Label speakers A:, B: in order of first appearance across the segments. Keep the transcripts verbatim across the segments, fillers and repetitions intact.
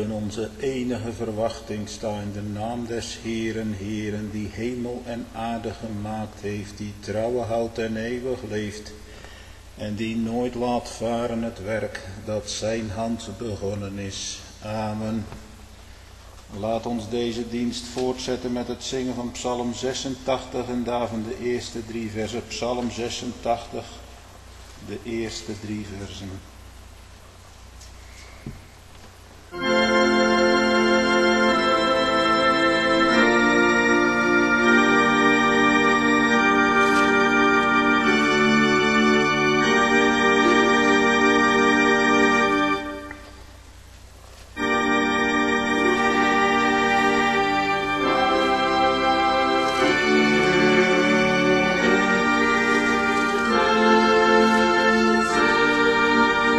A: in onze enige verwachting sta in de naam des Heeren, Heeren, die hemel en aarde gemaakt heeft, die trouwe houdt en eeuwig leeft, en die nooit laat varen het werk dat zijn hand begonnen is. Amen. Laat ons deze dienst voortzetten met het zingen van Psalm zesentachtig en daarvan de eerste drie versen. Psalm zesentachtig, de eerste drie versen.
B: Thank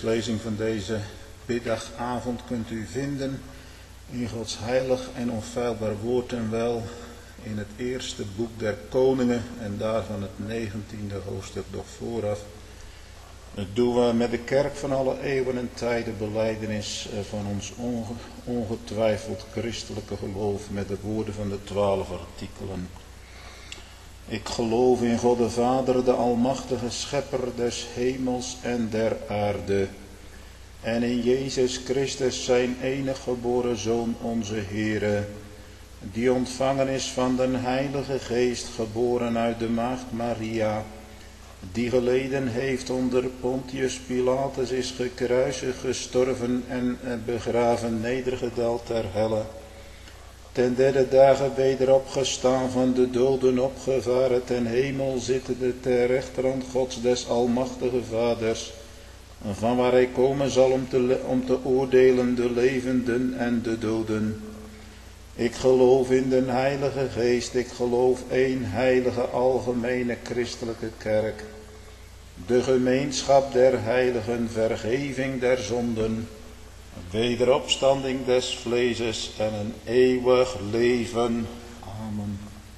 A: schriftlezing van deze middagavond kunt u vinden in Gods heilig en onfeilbaar woord en wel in het eerste boek der Koningen en daarvan het negentiende hoofdstuk nog vooraf. Dat doen we met de kerk van alle eeuwen en tijden, belijdenis van ons onge, ongetwijfeld christelijke geloof met de woorden van de twaalf artikelen. Ik geloof in God de Vader, de almachtige schepper des hemels en der aarde. En in Jezus Christus zijn enig geboren Zoon onze Heere, die ontvangen is van den Heilige Geest, geboren uit de maagd Maria, die geleden heeft onder Pontius Pilatus, is gekruisigd, gestorven en begraven, nedergedaald ter helle. Ten derde dagen weder opgestaan, van de doden opgevaren, ten hemel zittende ter rechterhand Gods des almachtige Vaders, van waar hij komen zal om te, om te oordelen de levenden en de doden. Ik geloof in den Heilige Geest, ik geloof één heilige algemene christelijke kerk, de gemeenschap der heiligen, vergeving der zonden, wederopstanding des vleeses en een eeuwig leven. Amen.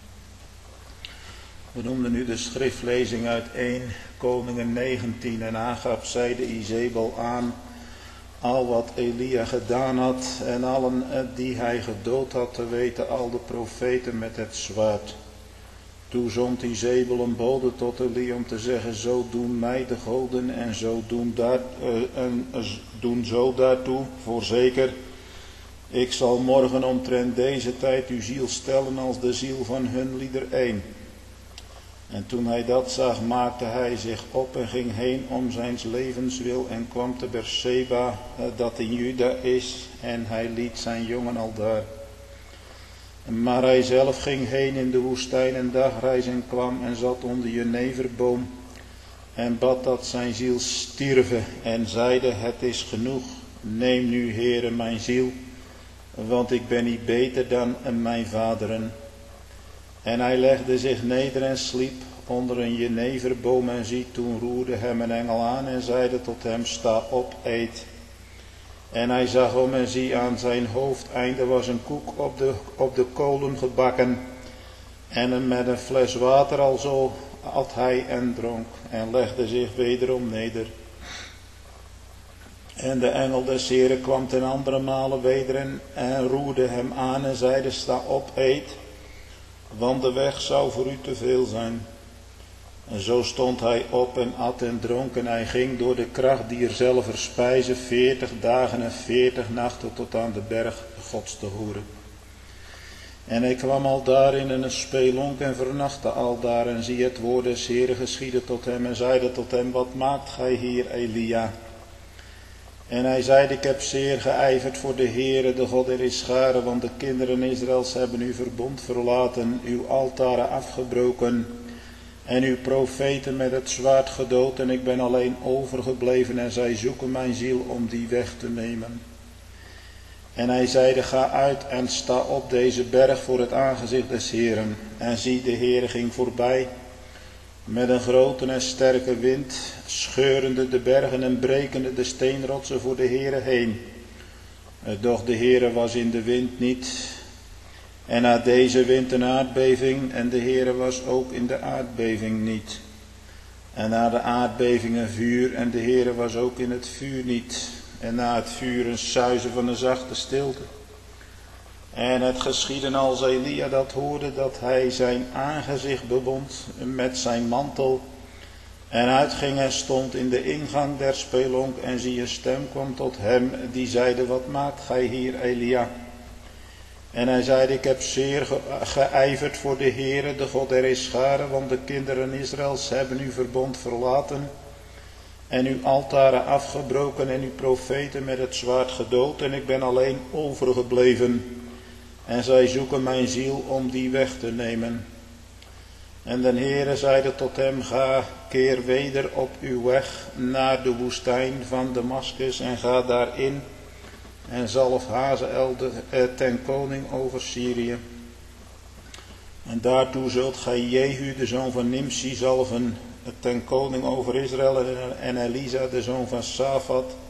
A: We noemden nu de schriftlezing uit eerste Koningen negentien en aangaf zij de Izebel aan al wat Elia gedaan had en allen die hij gedood had, te weten al de profeten met het zwaard. Toen zond Izebel een bode tot Elia om te zeggen, zo doen mij de goden en zo doen, daar, uh, en, uh, doen zo daartoe, voorzeker. Ik zal morgen omtrent deze tijd uw ziel stellen als de ziel van hun lieder één. En toen hij dat zag, maakte hij zich op en ging heen om zijns levenswil en kwam te Berseba, uh, dat in Juda is, en hij liet zijn jongen aldaar. Maar hij zelf ging heen in de woestijn en dagreis en kwam en zat onder de jeneverboom en bad dat zijn ziel stierve en zeide, het is genoeg, neem nu Heere mijn ziel, want ik ben niet beter dan mijn vaderen. En hij legde zich neder en sliep onder een jeneverboom en zie, toen roerde hem een engel aan en zeide tot hem, sta op, eet. En hij zag om en zie, aan zijn hoofdeinde was een koek op de, op de kolen gebakken. En met een fles water alzo at hij en dronk en legde zich wederom neder. En de engel des Heren kwam ten andere male weder en, en roerde hem aan en zeide, sta op, eet, want de weg zou voor u te veel zijn. En zo stond hij op en at en dronk en hij ging door de kracht die er zelf verspijzen veertig dagen en veertig nachten tot aan de berg Gods te horen. En hij kwam aldaar in een spelonk en vernachtte aldaar en zie het woord des Heren geschiedde tot hem en zeide tot hem, wat maakt gij hier, Elia? En hij zeide, ik heb zeer geijverd voor de Heere, de God der Ischaren, want de kinderen Israëls hebben uw verbond verlaten, uw altaren afgebroken en uw profeten met het zwaard gedood en ik ben alleen overgebleven en zij zoeken mijn ziel om die weg te nemen. En hij zeide, ga uit en sta op deze berg voor het aangezicht des Heeren. En zie, de Heere ging voorbij met een grote en sterke wind, scheurende de bergen en brekende de steenrotsen voor de Heere heen. Doch de Heere was in de wind niet. En na deze wind een aardbeving en de Heere was ook in de aardbeving niet. En na de aardbeving een vuur en de Heere was ook in het vuur niet. En na het vuur een suizen van een zachte stilte. En het geschiedde als Elia dat hoorde, dat hij zijn aangezicht bebond met zijn mantel. En uitging en stond in de ingang der spelonk en zie een stem kwam tot hem die zeide, wat maakt gij hier, Elia? En hij zeide, ik heb zeer ge geijverd voor de Heere, de God der Ischaren, want de kinderen Israëls hebben uw verbond verlaten en uw altaren afgebroken en uw profeten met het zwaard gedood en ik ben alleen overgebleven. En zij zoeken mijn ziel om die weg te nemen. En de Heere zeide tot hem, ga, keer weder op uw weg naar de woestijn van Damaskus en ga daarin en zalf Hazael ten koning over Syrië. En daartoe zult gij Jehu, de zoon van Nimsi, zalven ten koning over Israël en Elisa, de zoon van Safat,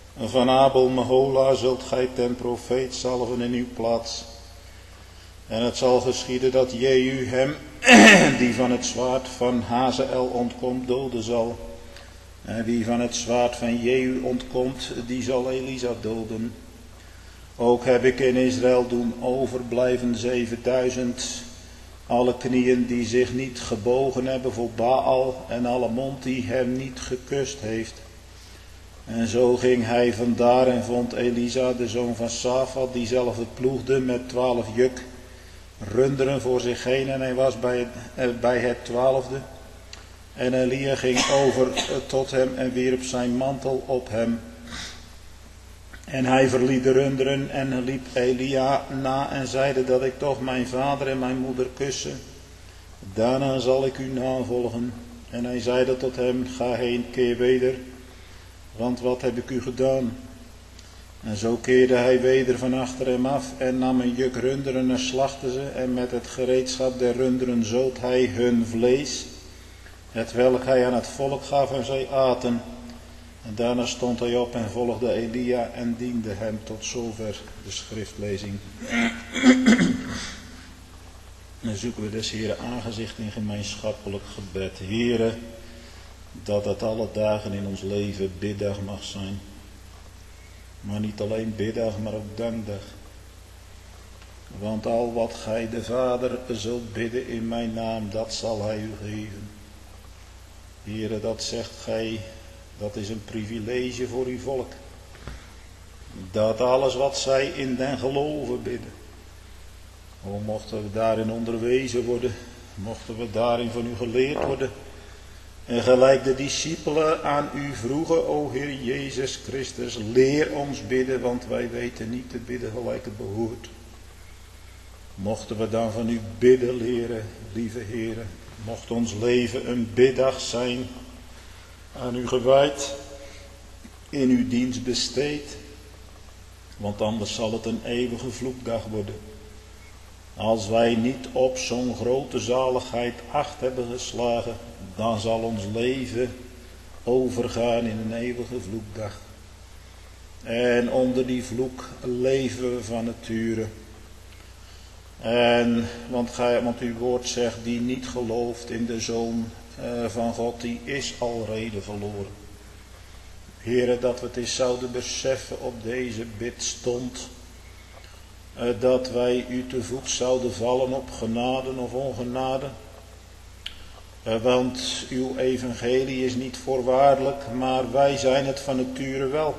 A: Van Abel Mehola zult gij ten profeet salven in uw plaats. En het zal geschieden dat Jehu hem, die van het zwaard van Hazael ontkomt, doden zal. En wie van het zwaard van Jehu ontkomt, die zal Elisa doden. Ook heb ik in Israël doen overblijven zevenduizend, alle knieën die zich niet gebogen hebben voor Baal en alle mond die hem niet gekust heeft. En zo ging hij vandaar en vond Elisa, de zoon van Safat, die zelf het ploegde met twaalf juk runderen voor zich heen. En hij was bij het, bij het twaalfde. En Elia ging over tot hem en wierp zijn mantel op hem. En hij verliet de runderen en liep Elia na en zeide dat ik toch mijn vader en mijn moeder kussen. Daarna zal ik u navolgen. En hij zeide tot hem, ga heen, keer weder, want wat heb ik u gedaan? En zo keerde hij weder van achter hem af en nam een juk runderen en slachtte ze. En met het gereedschap der runderen zoot hij hun vlees, hetwelk hij aan het volk gaf en zij aten. En daarna stond hij op en volgde Elia en diende hem. Tot zover de schriftlezing. Dan zoeken we des Heeren aangezicht in gemeenschappelijk gebed. Heere, dat het alle dagen in ons leven biddag mag zijn. Maar niet alleen biddag, maar ook dankdag. Want al wat gij de Vader zult bidden in mijn naam, dat zal hij u geven. Heere, dat zegt gij, dat is een privilege voor uw volk. Dat alles wat zij in den geloven bidden. O, mochten we daarin onderwezen worden, mochten we daarin van u geleerd worden. En gelijk de discipelen aan u vroegen, o Heer Jezus Christus, leer ons bidden, want wij weten niet te bidden gelijk het behoort. Mochten we dan van u bidden leren, lieve Heere, mocht ons leven een biddag zijn, aan u gewijd, in uw dienst besteed, want anders zal het een eeuwige vloekdag worden. Als wij niet op zo'n grote zaligheid acht hebben geslagen, dan zal ons leven overgaan in een eeuwige vloekdag. En onder die vloek leven we van nature. En, want, gij, want uw woord zegt, die niet gelooft in de Zoon uh, van God, die is alrede verloren. Heere, dat we het eens zouden beseffen op deze bidstond, uh, dat wij u te voet zouden vallen op genade of ongenade. Uh, want uw evangelie is niet voorwaardelijk, maar wij zijn het van nature wel.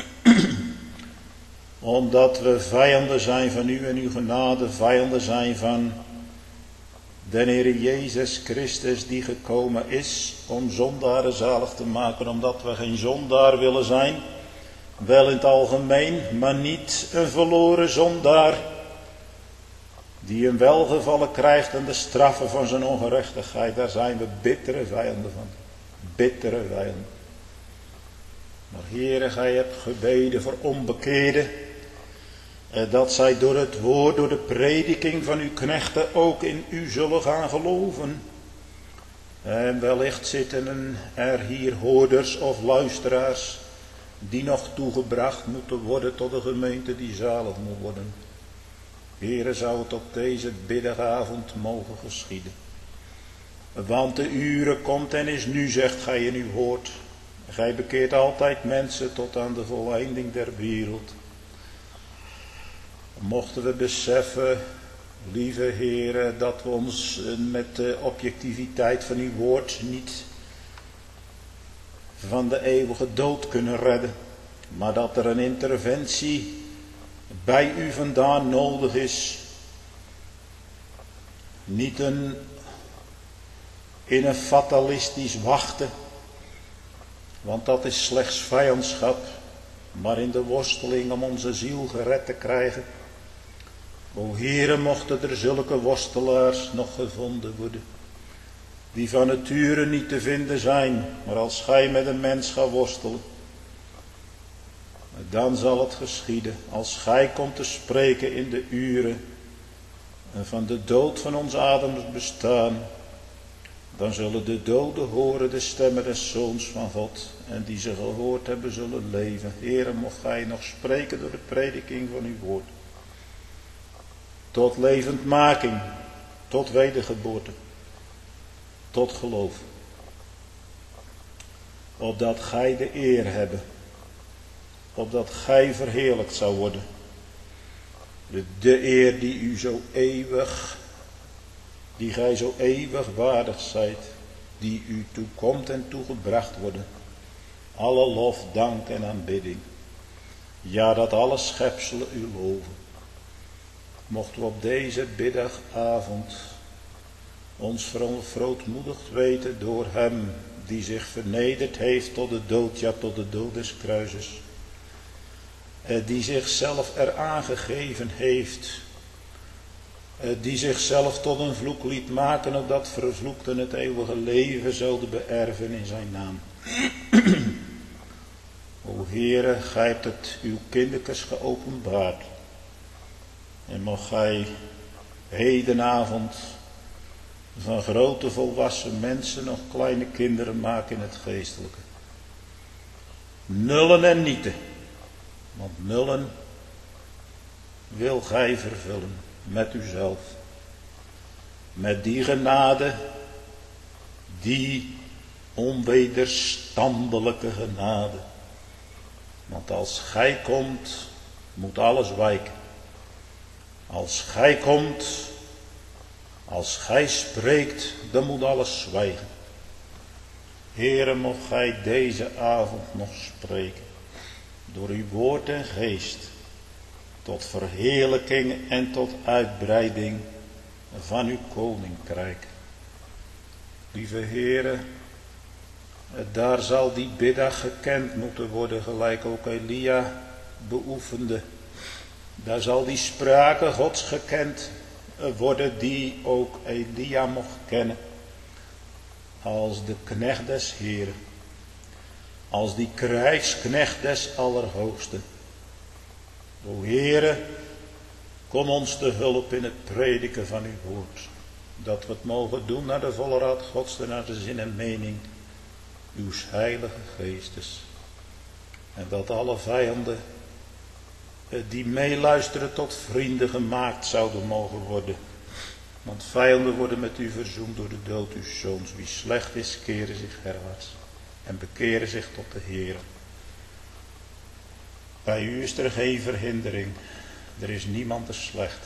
A: Omdat we vijanden zijn van u en uw genade, vijanden zijn van de Heer Jezus Christus die gekomen is om zondaren zalig te maken. Omdat we geen zondaar willen zijn, wel in het algemeen, maar niet een verloren zondaar die een welgevallen krijgt aan de straffen van zijn ongerechtigheid. Daar zijn we bittere vijanden van. Bittere vijanden. Maar Heere, gij hebt gebeden voor onbekeerden, dat zij door het woord, door de prediking van uw knechten ook in u zullen gaan geloven. En wellicht zitten er hier hoorders of luisteraars die nog toegebracht moeten worden tot de gemeente die zalig moet worden. Heere, zou het op deze biddagavond mogen geschieden. Want de uren komt en is nu, zegt gij in uw woord. Gij bekeert altijd mensen tot aan de voleinding der wereld. Mochten we beseffen, lieve Heere, dat we ons met de objectiviteit van uw woord niet van de eeuwige dood kunnen redden. Maar dat er een interventie bij u vandaan nodig is. Niet een, in een fatalistisch wachten. Want dat is slechts vijandschap. Maar in de worsteling om onze ziel gered te krijgen. O Heere, mochten er zulke worstelaars nog gevonden worden. Die van nature niet te vinden zijn. Maar als gij met een mens gaat worstelen. Dan zal het geschieden. Als gij komt te spreken in de uren van de dood van ons Adams bestaan. Dan zullen de doden horen de stemmen des Zoons van God. En die ze gehoord hebben zullen leven. Heere, mocht gij nog spreken door de prediking van uw woord. Tot levendmaking. Tot wedergeboorte. Tot geloof. Opdat gij de eer hebben. Opdat gij verheerlijkt zou worden. De, de eer die u zo eeuwig, die gij zo eeuwig waardig zijt, die u toekomt en toegebracht worden. Alle lof, dank en aanbidding. Ja, dat alle schepselen u loven. Mochten we op deze middagavond ons verootmoedigd weten door hem die zich vernederd heeft tot de dood, ja tot de dood des kruises. Die zichzelf er aangegeven heeft. Die zichzelf tot een vloek liet maken, opdat vervloekten het eeuwige leven zouden beërven in zijn naam. O Heere, gij hebt het uw kindertjes geopenbaard. En mag gij hedenavond van grote volwassen mensen nog kleine kinderen maken in het geestelijke. Nullen en nieten. Want nullen wil gij vervullen met uzelf. Met die genade, die onwederstandelijke genade. Want als gij komt, moet alles wijken. Als gij komt, als gij spreekt, dan moet alles zwijgen. Heere, mocht gij deze avond nog spreken. Door uw woord en geest. Tot verheerlijking en tot uitbreiding van uw koninkrijk. Lieve Heere, daar zal die biddag gekend moeten worden, gelijk ook Elia beoefende. Daar zal die sprake Gods gekend worden, die ook Elia mocht kennen. Als de knecht des Heeren. Als die krijgsknecht des Allerhoogsten. O Heere, kom ons te hulp in het prediken van uw woord. Dat we het mogen doen naar de volle raad Gods en naar de zin en mening uws heilige geestes. En dat alle vijanden die meeluisteren tot vrienden gemaakt zouden mogen worden. Want vijanden worden met u verzoend door de dood uw zoons. Wie slecht is, keren zich herwaarts en bekeren zich tot de Heer. Bij u is er geen verhindering. Er is niemand te slecht.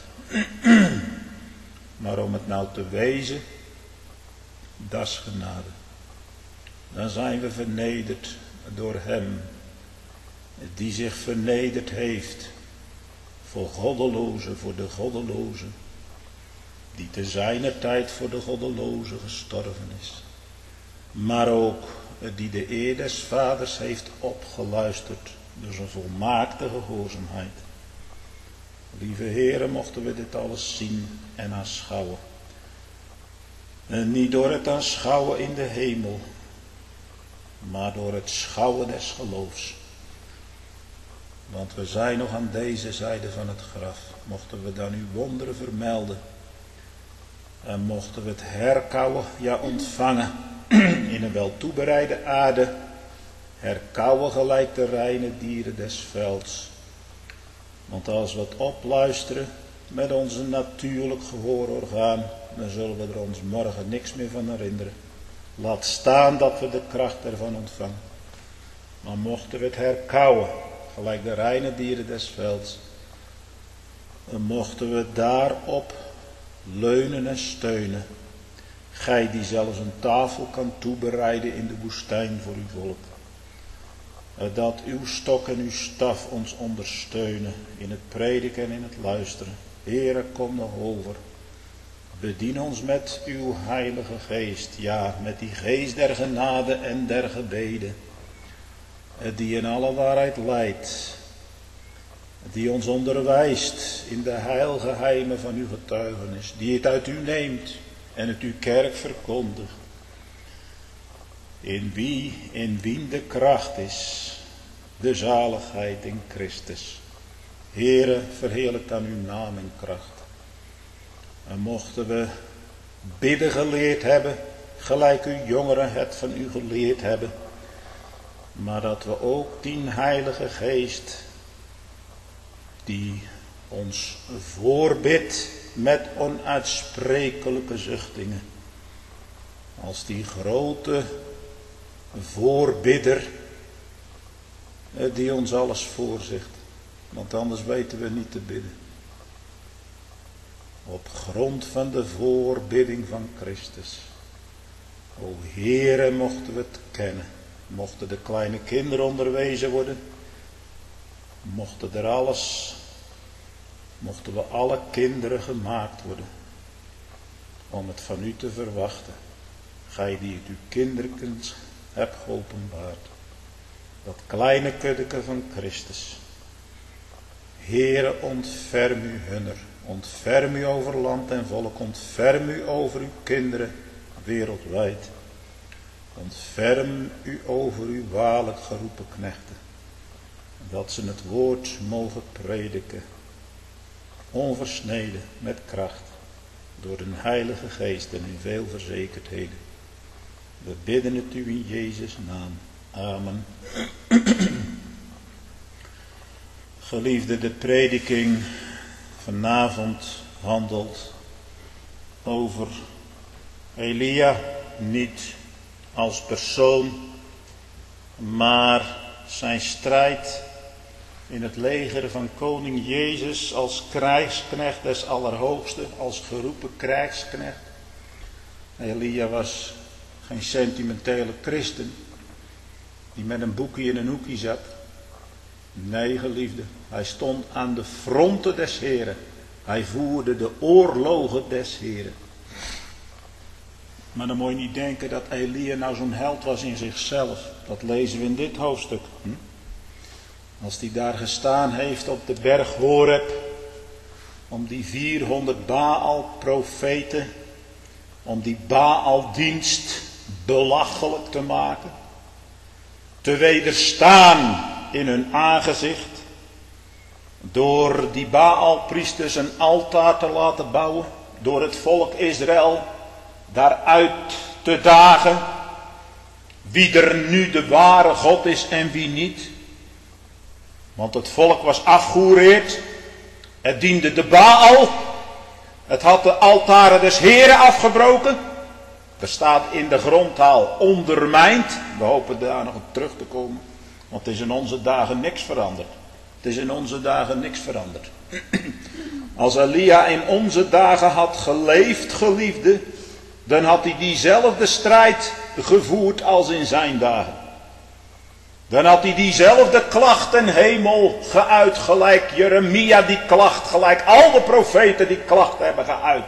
A: Maar om het nou te wezen, dat is genade. Dan zijn we vernederd door hem die zich vernederd heeft voor goddelozen, voor de goddelozen, die te zijner tijd voor de goddelozen gestorven is. Maar ook die de eer des vaders heeft opgeluisterd door zijn volmaakte gehoorzaamheid. Lieve Heere, mochten we dit alles zien en aanschouwen. En niet door het aanschouwen in de hemel, maar door het schouwen des geloofs. Want we zijn nog aan deze zijde van het graf. Mochten we dan uw wonderen vermelden. En mochten we het herkauwen, ja ontvangen, in een wel toebereide aarde. Herkauwen gelijk de reine dieren des velds. Want als we het opluisteren met onze natuurlijk gehoororgaan, dan zullen we er ons morgen niks meer van herinneren. Laat staan dat we de kracht ervan ontvangen. Maar mochten we het herkauwen, gelijk de reine dieren des velds, dan mochten we daarop leunen en steunen. Gij die zelfs een tafel kan toebereiden in de woestijn voor uw volk. Dat uw stok en uw staf ons ondersteunen in het prediken en in het luisteren. Heere, kom nog over. Bedien ons met uw heilige geest. Ja, met die geest der genade en der gebeden. Die in alle waarheid leidt. Die ons onderwijst in de heilgeheimen van uw getuigenis. Die het uit u neemt en het uw kerk verkondigt. In wie, in wien de kracht is, de zaligheid in Christus. Heere, verheerlijk dan uw naam en kracht. En mochten we bidden geleerd hebben, gelijk uw jongeren het van u geleerd hebben, maar dat we ook die Heilige Geest, die ons voorbidt met onuitsprekelijke zuchtingen, als die grote voorbidder die ons alles voorzegt, want anders weten we niet te bidden. Op grond van de voorbidding van Christus. O Heere, mochten we het kennen. Mochten de kleine kinderen onderwezen worden. Mochten er alles, mochten we alle kinderen gemaakt worden. Om het van u te verwachten. Gij die het uw kinderkens hebt geopenbaard. Dat kleine kuddeke van Christus. Heere, ontferm u hunner. Ontferm u over land en volk. Ontferm u over uw kinderen wereldwijd. Ontferm u over uw waarlijk geroepen knechten. Dat ze het woord mogen prediken. Onversneden met kracht. Door de Heilige Geest en in veel verzekerdheden. We bidden het u in Jezus' naam. Amen. Geliefde, de prediking vanavond handelt over Elia, niet als persoon, maar zijn strijd in het leger van koning Jezus als krijgsknecht des Allerhoogste, als geroepen krijgsknecht. Elia was geen sentimentele christen die met een boekje in een hoekje zat. Nee, geliefde, hij stond aan de fronten des Heren. Hij voerde de oorlogen des Heren. Maar dan moet je niet denken dat Elia nou zo'n held was in zichzelf. Dat lezen we in dit hoofdstuk. Hm? Als hij daar gestaan heeft op de berg Horeb, om die vierhonderd Baal-profeten, om die Baal-dienst belachelijk te maken, te wederstaan in hun aangezicht, door die Baal-priesters een altaar te laten bouwen, door het volk Israël daaruit te dagen, wie er nu de ware God is en wie niet. Want het volk was afgehoereerd, het diende de Baal, het had de altaren des Heren afgebroken. Er staat in de grondtaal ondermijnd. We hopen daar nog op terug te komen. Want het is in onze dagen niks veranderd. Het is in onze dagen niks veranderd. Als Elia in onze dagen had geleefd, geliefde, dan had hij diezelfde strijd gevoerd als in zijn dagen. Dan had hij diezelfde klacht ten hemel geuit, gelijk Jeremia die klacht, gelijk al de profeten die klacht hebben geuit.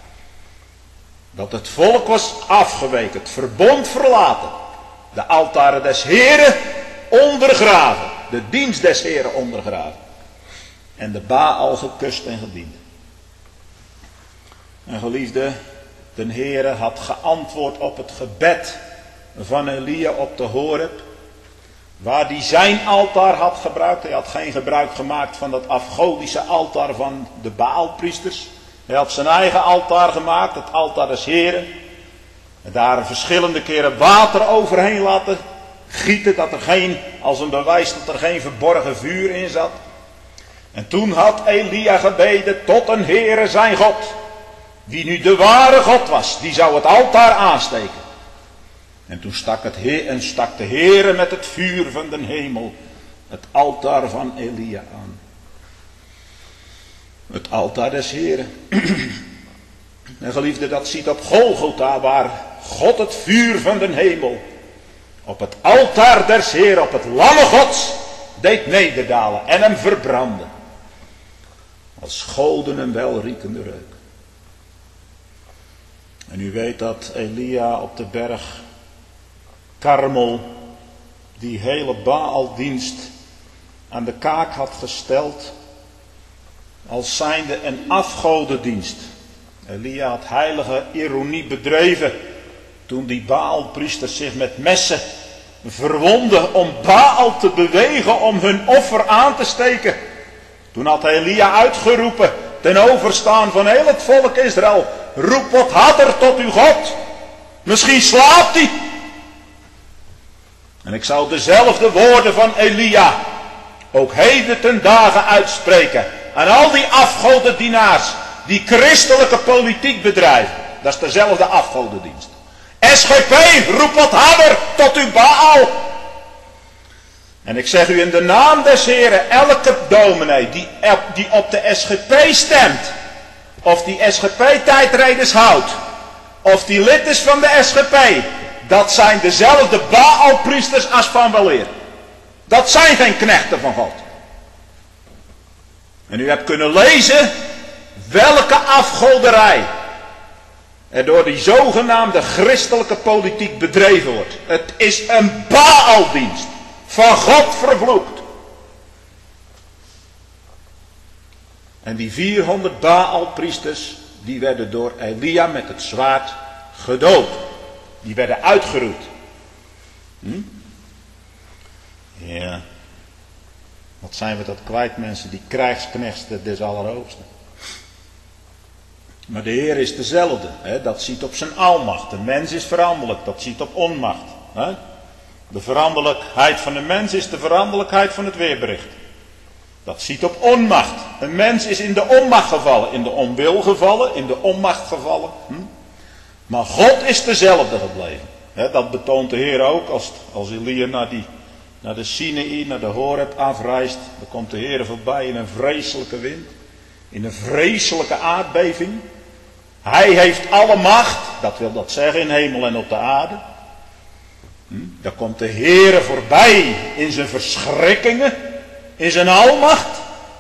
A: Dat het volk was afgeweken, het verbond verlaten, de altaren des Heren ondergraven, de dienst des Heren ondergraven. En de Baal gekust en gediend. En geliefde, de Heere had geantwoord op het gebed van Elia op de Horeb. Waar hij zijn altaar had gebruikt. Hij had geen gebruik gemaakt van dat afgodische altaar van de Baalpriesters. Hij had zijn eigen altaar gemaakt, het altaar des Heren. En daar verschillende keren water overheen laten gieten. Dat er geen, als een bewijs dat er geen verborgen vuur in zat. En toen had Elia gebeden tot een Heere zijn God. Die nu de ware God was, die zou het altaar aansteken. En toen stak, het Heer, en stak de Heere met het vuur van de hemel het altaar van Elia aan. Het altaar des Heren. En geliefde, dat ziet op Golgotha, waar God het vuur van de hemel op het altaar des Heren, op het lamme Gods, deed nederdalen en hem verbranden. Als golden en welriekende reuk. En u weet dat Elia op de berg Karmel die hele Baaldienst aan de kaak had gesteld als zijnde een afgodendienst. Elia had heilige ironie bedreven toen die Baalpriesters zich met messen verwonden om Baal te bewegen om hun offer aan te steken. Toen had Elia uitgeroepen ten overstaan van heel het volk Israël: roep wat harder tot uw God. Misschien slaapt hij. En ik zou dezelfde woorden van Elia ook heden ten dagen uitspreken aan al die afgodendienaars die christelijke politiek bedrijven. Dat is dezelfde afgodendienst. S G P, roep wat harder tot uw Baal. En ik zeg u in de naam des Heren, elke dominee die, die op de S G P stemt, of die S G P-tijdreders houdt, of die lid is van de S G P, dat zijn dezelfde Baalpriesters als van weleer. Dat zijn geen knechten van God. En u hebt kunnen lezen welke afgoderij er door die zogenaamde christelijke politiek bedreven wordt. Het is een Baaldienst. Van God vervloekt. En die vierhonderd Baalpriesters, die werden door Elia met het zwaard gedood. Die werden uitgeroeid. Hm? Ja. Wat zijn we dat kwijt, mensen, die krijgsknechts des Allerhoogsten. Maar de Heer is dezelfde. Hè? Dat ziet op zijn almacht. De mens is veranderlijk. Dat ziet op onmacht. Hè? De veranderlijkheid van de mens is de veranderlijkheid van het weerbericht. Dat ziet op onmacht. Een mens is in de onmacht gevallen. In de onwil gevallen. In de onmacht gevallen. Hm? Maar God is dezelfde gebleven. He, dat betoont de Heer ook. Als, als Elia naar, die, naar de Sinaï, naar de Horeb afreist. Dan komt de Heer voorbij in een vreselijke wind. In een vreselijke aardbeving. Hij heeft alle macht. Dat wil dat zeggen in hemel en op de aarde. Hm? Dan komt de Heere voorbij in zijn verschrikkingen, in zijn almacht.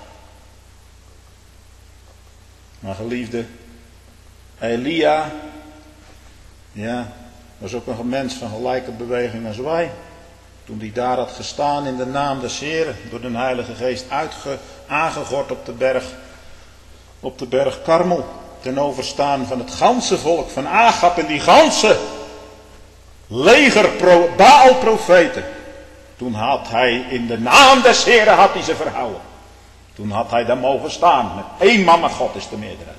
A: Maar geliefde, Elia, ja, was ook een mens van gelijke beweging als wij. Toen hij daar had gestaan in de naam des Heeren, door de Heilige Geest uitge, aangegord op de berg, op de berg Karmel, ten overstaan van het ganse volk van Agab en die ganse leger pro, Baal-profeten. Toen had hij in de naam des Heren had hij ze verhouden. Toen had hij daar mogen staan. Met één man, maar God is de meerderheid.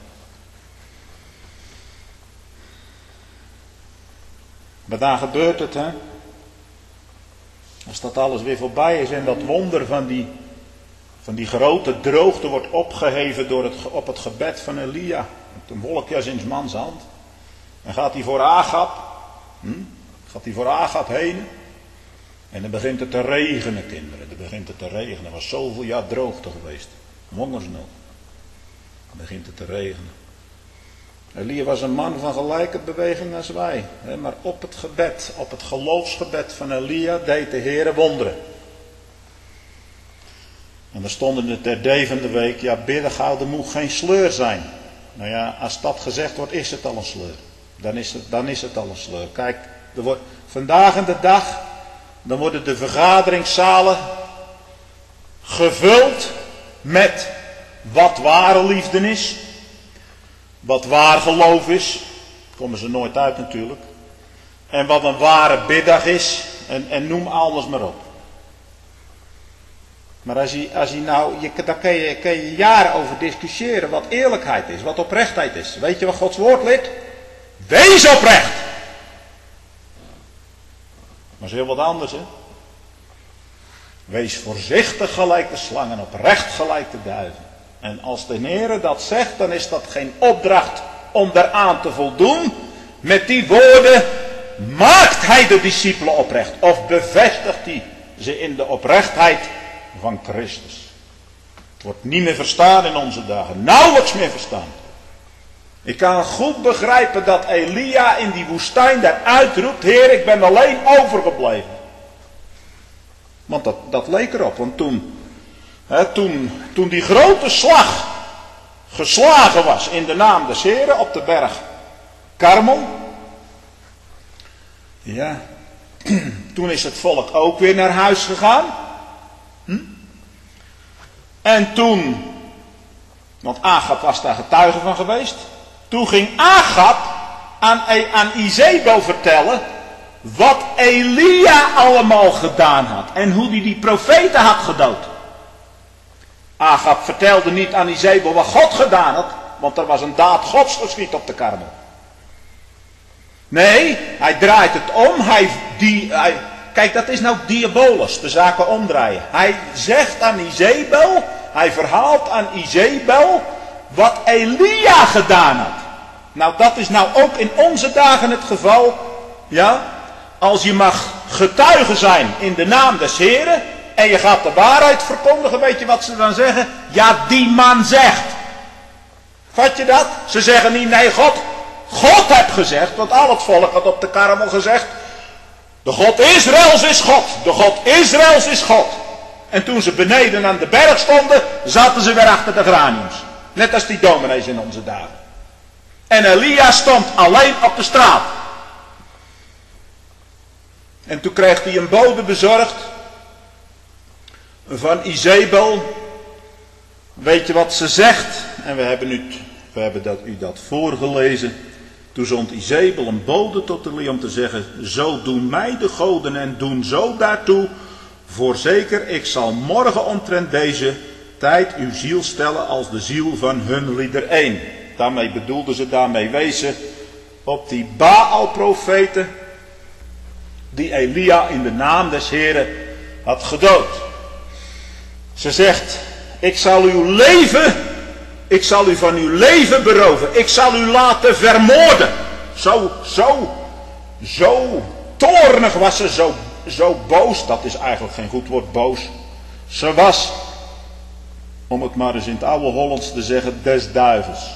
A: Maar daar gebeurt het, hè. Als dat alles weer voorbij is en dat wonder van die, van die grote droogte wordt opgeheven door het, op het gebed van Elia. Met een wolkje als in 's mans hand. En gaat hij voor Agab. Hm? Gaat hij voor Agab heen. En dan begint het te regenen, kinderen. Dan begint het te regenen. Er was zoveel jaar droogte geweest. Hongersnood. Dan begint het te regenen. Elia was een man van gelijke beweging als wij. Maar op het gebed, op het geloofsgebed van Elia deed de Heere wonderen. En er stond in de terdevende week, ja, bidden gouden moet geen sleur zijn. Nou ja, als dat gezegd wordt, is het al een sleur. Dan is het, dan is het al een sleur. Kijk, er wordt, vandaag en de dag, dan worden de vergaderingszalen gevuld met wat ware liefde is. Wat waar geloof is. Daar komen ze nooit uit natuurlijk. En wat een ware biddag is. En, en noem alles maar op. Maar als je, als je nou, je, daar kun je, kun je jaren over discussiëren wat eerlijkheid is, wat oprechtheid is. Weet je wat Gods woord leert? Wees oprecht! Maar dat is heel wat anders, hè. Wees voorzichtig gelijk de slangen, oprecht gelijk de duiven. En als de Heere dat zegt, dan is dat geen opdracht om daaraan te voldoen. Met die woorden maakt hij de discipelen oprecht. Of bevestigt hij ze in de oprechtheid van Christus. Het wordt niet meer verstaan in onze dagen. Nauwelijks meer verstaan. Ik kan goed begrijpen dat Elia in die woestijn daar uitroept: Heer, ik ben alleen overgebleven. Want dat, dat leek erop. Want toen, hè, toen, toen die grote slag geslagen was in de naam des Heren op de berg Karmel. Ja, toen is het volk ook weer naar huis gegaan. Hm? En toen, want Agab was daar getuige van geweest. Toen ging Agab aan, aan Izebel vertellen wat Elia allemaal gedaan had. En hoe hij die profeten had gedood. Agab vertelde niet aan Izebel wat God gedaan had. Want er was een daad Gods geschied op de Karmel. Nee, hij draait het om. Hij, die, hij, kijk, dat is nou diabolus, de zaken omdraaien. Hij zegt aan Izebel, hij verhaalt aan Izebel wat Elia gedaan had. Nou, dat is nou ook in onze dagen het geval. Ja, als je mag getuigen zijn in de naam des Heren en je gaat de waarheid verkondigen, weet je wat ze dan zeggen? Ja, die man zegt. Vat je dat? Ze zeggen niet, nee, God, God heeft gezegd, want al het volk had op de Karmel gezegd, de God Israëls is God, de God Israëls is God. En toen ze beneden aan de berg stonden, zaten ze weer achter de graniums. Net als die dominees in onze dagen. En Elia stond alleen op de straat. En toen kreeg hij een bode bezorgd van Izebel. Weet je wat ze zegt? En we hebben, nu, we hebben dat, u dat voorgelezen. Toen zond Izebel een bode tot Elia om te zeggen, zo doen mij de goden en doen zo daartoe. Voorzeker, ik zal morgen omtrent deze tijd uw ziel stellen als de ziel van hun lieder één. Daarmee bedoelden ze, daarmee wezen op die Baal-profeten die Elia in de naam des Heren had gedood. Ze zegt, ik zal uw leven, ik zal u van uw leven beroven. Ik zal u laten vermoorden. Zo, zo, zo toornig was ze, zo, zo boos. Dat is eigenlijk geen goed woord, boos. Ze was, om het maar eens in het oude Hollands te zeggen, des duivels.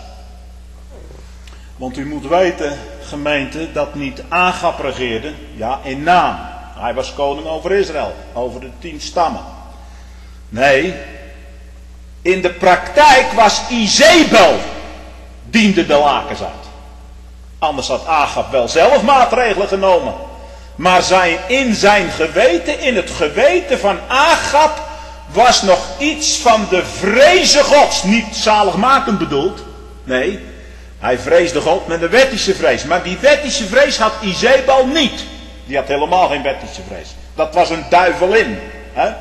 A: Want u moet weten, gemeente, dat niet Agab regeerde, ja, in naam. Hij was koning over Israël, over de tien stammen. Nee, in de praktijk was Izebel, diende de lakens uit. Anders had Agab wel zelf maatregelen genomen. Maar zijn, in zijn geweten, in het geweten van Agab, was nog iets van de vreze Gods. Niet zaligmakend bedoeld, nee. Hij vreesde God met een wettische vrees. Maar die wettische vrees had Izebel niet. Die had helemaal geen wettische vrees. Dat was een duivelin. Hè?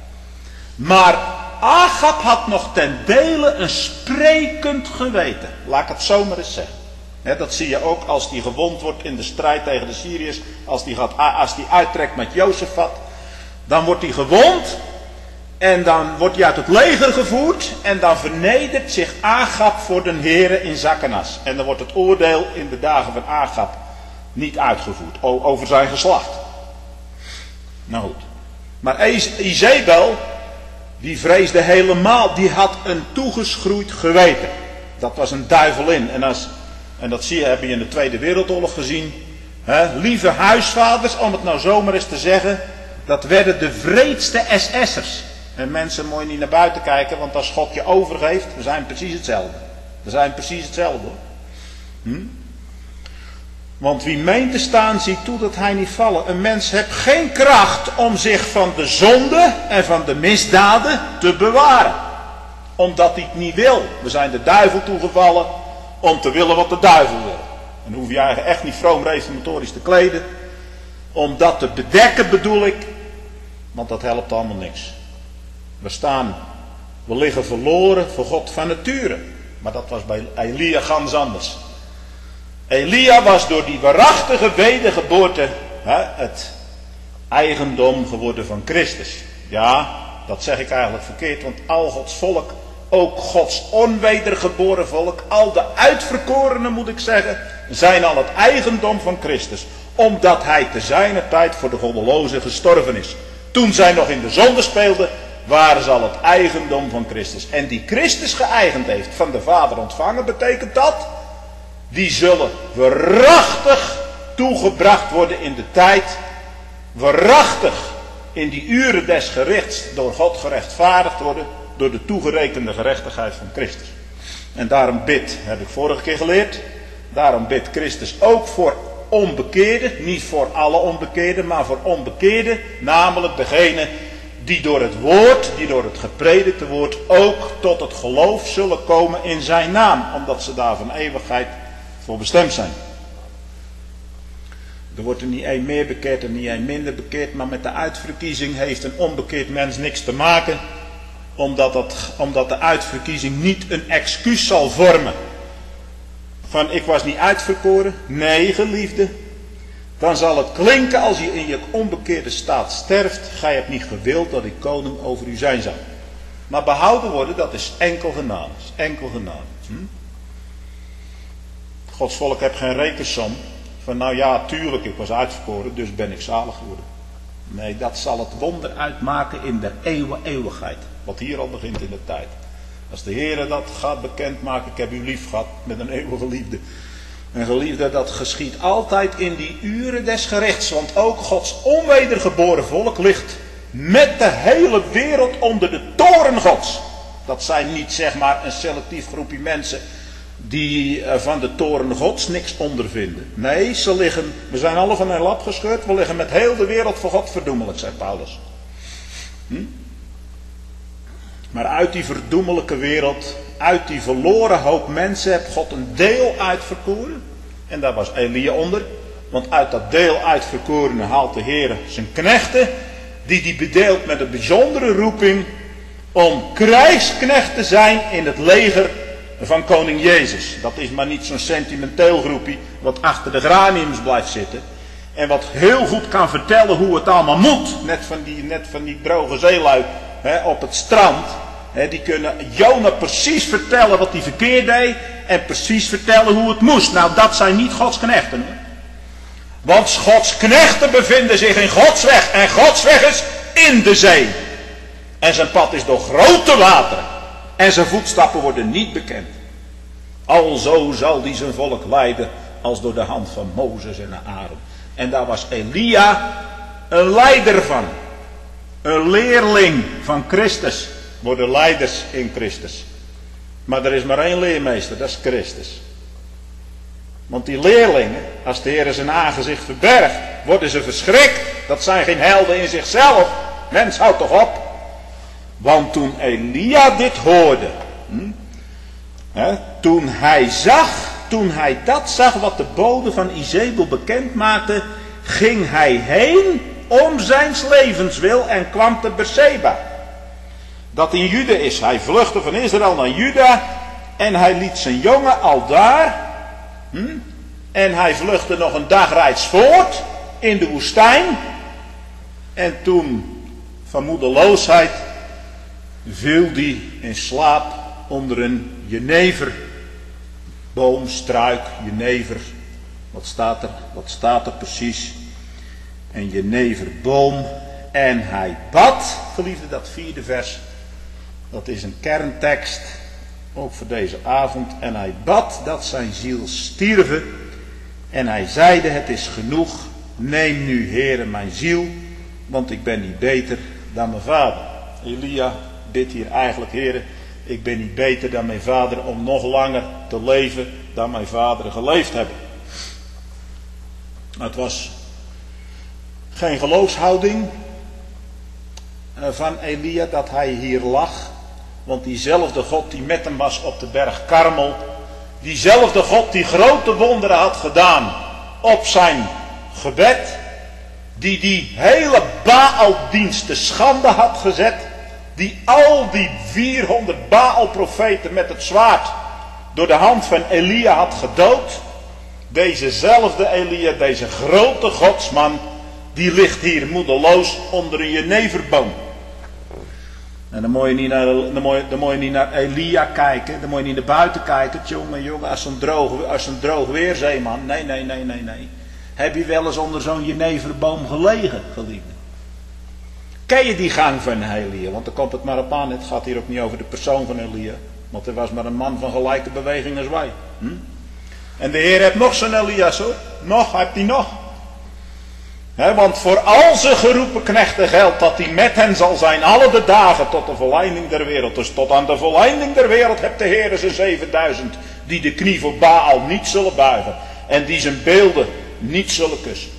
A: Maar Agab had nog ten dele een sprekend geweten. Laat ik het zo maar eens zeggen. Hè, dat zie je ook als die gewond wordt in de strijd tegen de Syriërs. Als die, gaat, als die uittrekt met Jozefat. Dan wordt hij gewond. En dan wordt hij uit het leger gevoerd. En dan vernedert zich Agab voor de Heere in zak en as. En dan wordt het oordeel in de dagen van Agab niet uitgevoerd. Over zijn geslacht. Nou goed. Maar Izebel, die vreesde helemaal. Die had een toegeschroeid geweten. Dat was een duivelin. En, als, en dat zie je, heb je in de Tweede Wereldoorlog gezien. Hè? Lieve huisvaders, om het nou zomaar eens te zeggen. Dat werden de wreedste S S'ers. En mensen, moet je niet naar buiten kijken, want als God je overgeeft, we zijn precies hetzelfde. We zijn precies hetzelfde. Hm? Want wie meent te staan, ziet toe dat hij niet vallen. Een mens heeft geen kracht om zich van de zonde en van de misdaden te bewaren. Omdat hij het niet wil. We zijn de duivel toegevallen om te willen wat de duivel wil. En dan hoef je eigenlijk echt niet vroom reformatorisch te kleden. Om dat te bedekken bedoel ik. Want dat helpt allemaal niks. We staan, we liggen verloren voor God van nature. Maar dat was bij Elia gans anders. Elia was door die waarachtige wedergeboorte hè, het eigendom geworden van Christus. Ja, dat zeg ik eigenlijk verkeerd, want al Gods volk, ook Gods onwedergeboren volk, al de uitverkorenen moet ik zeggen, zijn al het eigendom van Christus. Omdat hij te zijner tijd voor de goddelozen gestorven is. Toen zij nog in de zonde speelden, waren ze al het eigendom van Christus. En die Christus geëigend heeft, van de Vader ontvangen, betekent dat, die zullen waarachtig toegebracht worden in de tijd, waarachtig in die uren des gerichts door God gerechtvaardigd worden, door de toegerekende gerechtigheid van Christus. En daarom bidt, heb ik vorige keer geleerd, daarom bidt Christus ook voor onbekeerden, niet voor alle onbekeerden, maar voor onbekeerden, namelijk degene die door het woord, die door het gepredikte woord ook tot het geloof zullen komen in zijn naam, omdat ze daar van eeuwigheid voor bestemd zijn. Er wordt er niet één meer bekeerd en niet één minder bekeerd, maar met de uitverkiezing heeft een onbekeerd mens niks te maken, omdat, dat, omdat de uitverkiezing niet een excuus zal vormen. Van ik was niet uitverkoren, nee geliefde, Dan zal het klinken als je in je onbekeerde staat sterft. Gij hebt niet gewild dat ik koning over u zijn zou. Maar behouden worden, dat is enkel genade. Enkel genade. Hm? Gods volk heeft geen rekensom. Van nou ja, tuurlijk, ik was uitverkoren, dus ben ik zalig geworden. Nee, dat zal het wonder uitmaken in de eeuwen eeuwigheid. Wat hier al begint in de tijd. Als de Heer dat gaat bekendmaken, ik heb u lief gehad met een eeuwige liefde. En geliefde, dat geschiet altijd in die uren des gerichts. Want ook Gods onwedergeboren volk ligt met de hele wereld onder de toren Gods. Dat zijn niet zeg maar een selectief groepje mensen die van de toren Gods niks ondervinden. Nee, ze liggen, we zijn alle van een lap gescheurd, we liggen met heel de wereld voor God verdoemelijk, zei Paulus. Hm? Maar uit die verdoemelijke wereld, uit die verloren hoop mensen, heeft God een deel uitverkoren. En daar was Elia onder. Want uit dat deel uitverkorene haalt de Heer zijn knechten, die die bedeelt met een bijzondere roeping om krijgsknecht te zijn in het leger van koning Jezus. Dat is maar niet zo'n sentimenteel groepje wat achter de graniums blijft zitten. En wat heel goed kan vertellen hoe het allemaal moet. Net van die, net van die droge zeelui hè, op het strand. Hè, die kunnen Jona precies vertellen wat hij verkeerd deed. En precies vertellen hoe het moest. Nou, dat zijn niet Gods knechten. Hoor. Want Gods knechten bevinden zich in Gods weg. En Gods weg is in de zee. En zijn pad is door grote wateren. En zijn voetstappen worden niet bekend. Alzo zal die zijn volk leiden als door de hand van Mozes en Aaron. En daar was Elia een leider van. Een leerling van Christus. Worden leiders in Christus. Maar er is maar één leermeester, dat is Christus. Want die leerlingen, als de Heer zijn aangezicht verbergt, worden ze verschrikt. Dat zijn geen helden in zichzelf. Mens, houd toch op. Want toen Elia dit hoorde, hm, hè, toen hij zag, toen hij dat zag wat de bode van Izebel bekend maakte, ging hij heen om zijn levenswil en kwam te Berseba. Dat in Juda is. Hij vluchtte van Israël naar Juda en hij liet zijn jongen al daar. Hm, en hij vluchtte nog een dagreis voort in de woestijn. En toen van moedeloosheid viel die in slaap onder een jeneverboom, struik, jenever. Wat staat er? Wat staat er precies? Een jeneverboom. En hij bad, geliefde, dat vierde vers. Dat is een kerntekst, ook voor deze avond. En hij bad dat zijn ziel stierve. En hij zeide, het is genoeg. Neem nu, Heere, mijn ziel, want ik ben niet beter dan mijn vader. Elia bidt hier eigenlijk, Heere, ik ben niet beter dan mijn vader om nog langer te leven dan mijn vader geleefd hebben. Het was geen geloofshouding van Elia dat hij hier lag. Want diezelfde God die met hem was op de berg Karmel, diezelfde God die grote wonderen had gedaan op zijn gebed, die die hele Baaldienst te schande had gezet, die al die vierhonderd Baalprofeten met het zwaard door de hand van Elia had gedood. Dezezelfde Elia, deze grote godsman, die ligt hier moedeloos onder een jeneverboom. En dan moet je niet naar, dan moet je, dan moet je niet naar Elia kijken, dan moet je niet naar buiten kijken. Jongen, jongen, als zo'n droog, als zo'n droog weer, zeeman. Nee, nee, nee, nee, nee. Heb je wel eens onder zo'n jeneverboom gelegen, geliefde? Ken je die gang van Elia? Want daar komt het maar op aan. Het gaat hier ook niet over de persoon van Elia. Want hij was maar een man van gelijke beweging als wij. Hm? En de Heer heeft nog zijn Elias hoor. Nog, heeft hij nog. He, want voor al zijn geroepen knechten geldt dat hij met hen zal zijn alle de dagen tot de volleinding der wereld. Dus tot aan de volleinding der wereld hebt de Heer zijn zevenduizend die de knie voor Baal niet zullen buigen. En die zijn beelden niet zullen kussen.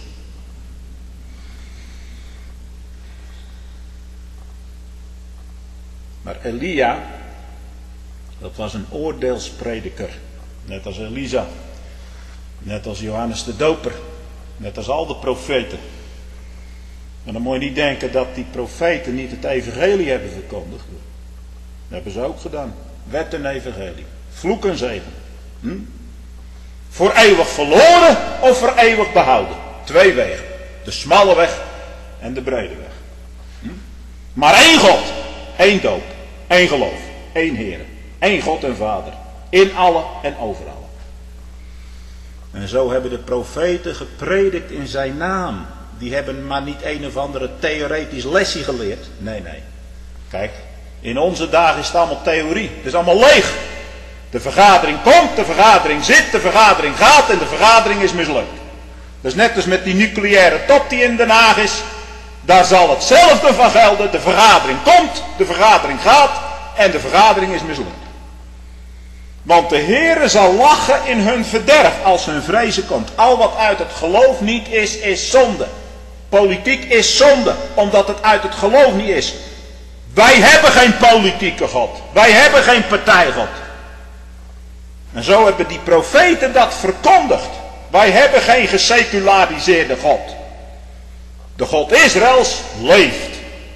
A: Maar Elia, dat was een oordeelsprediker. Net als Elisa. Net als Johannes de Doper. Net als al de profeten. En dan moet je niet denken dat die profeten niet het evangelie hebben verkondigd. Dat hebben ze ook gedaan. Wet en evangelie. Vloek en zegen. Hm? Voor eeuwig verloren of voor eeuwig behouden. twee wegen. De smalle weg en de brede weg. Hm? Maar één God, één doop, één geloof, één Heer, één God en Vader. In alle en overal. En zo hebben de profeten gepredikt in zijn naam. Die hebben maar niet een of andere theoretisch lesje geleerd. Nee, nee. Kijk, in onze dagen is het allemaal theorie. Het is allemaal leeg. De vergadering komt, de vergadering zit, de vergadering gaat en de vergadering is mislukt. Dat is net als met die nucleaire top die in Den Haag is. Daar zal hetzelfde van gelden. De vergadering komt, de vergadering gaat en de vergadering is mislukt. Want de Heere zal lachen in hun verderf als hun vrezen komt. Al wat uit het geloof niet is, is zonde. Politiek is zonde, omdat het uit het geloof niet is. Wij hebben geen politieke God. Wij hebben geen partijgod. En zo hebben die profeten dat verkondigd. Wij hebben geen geseculariseerde God. De God Israëls leeft.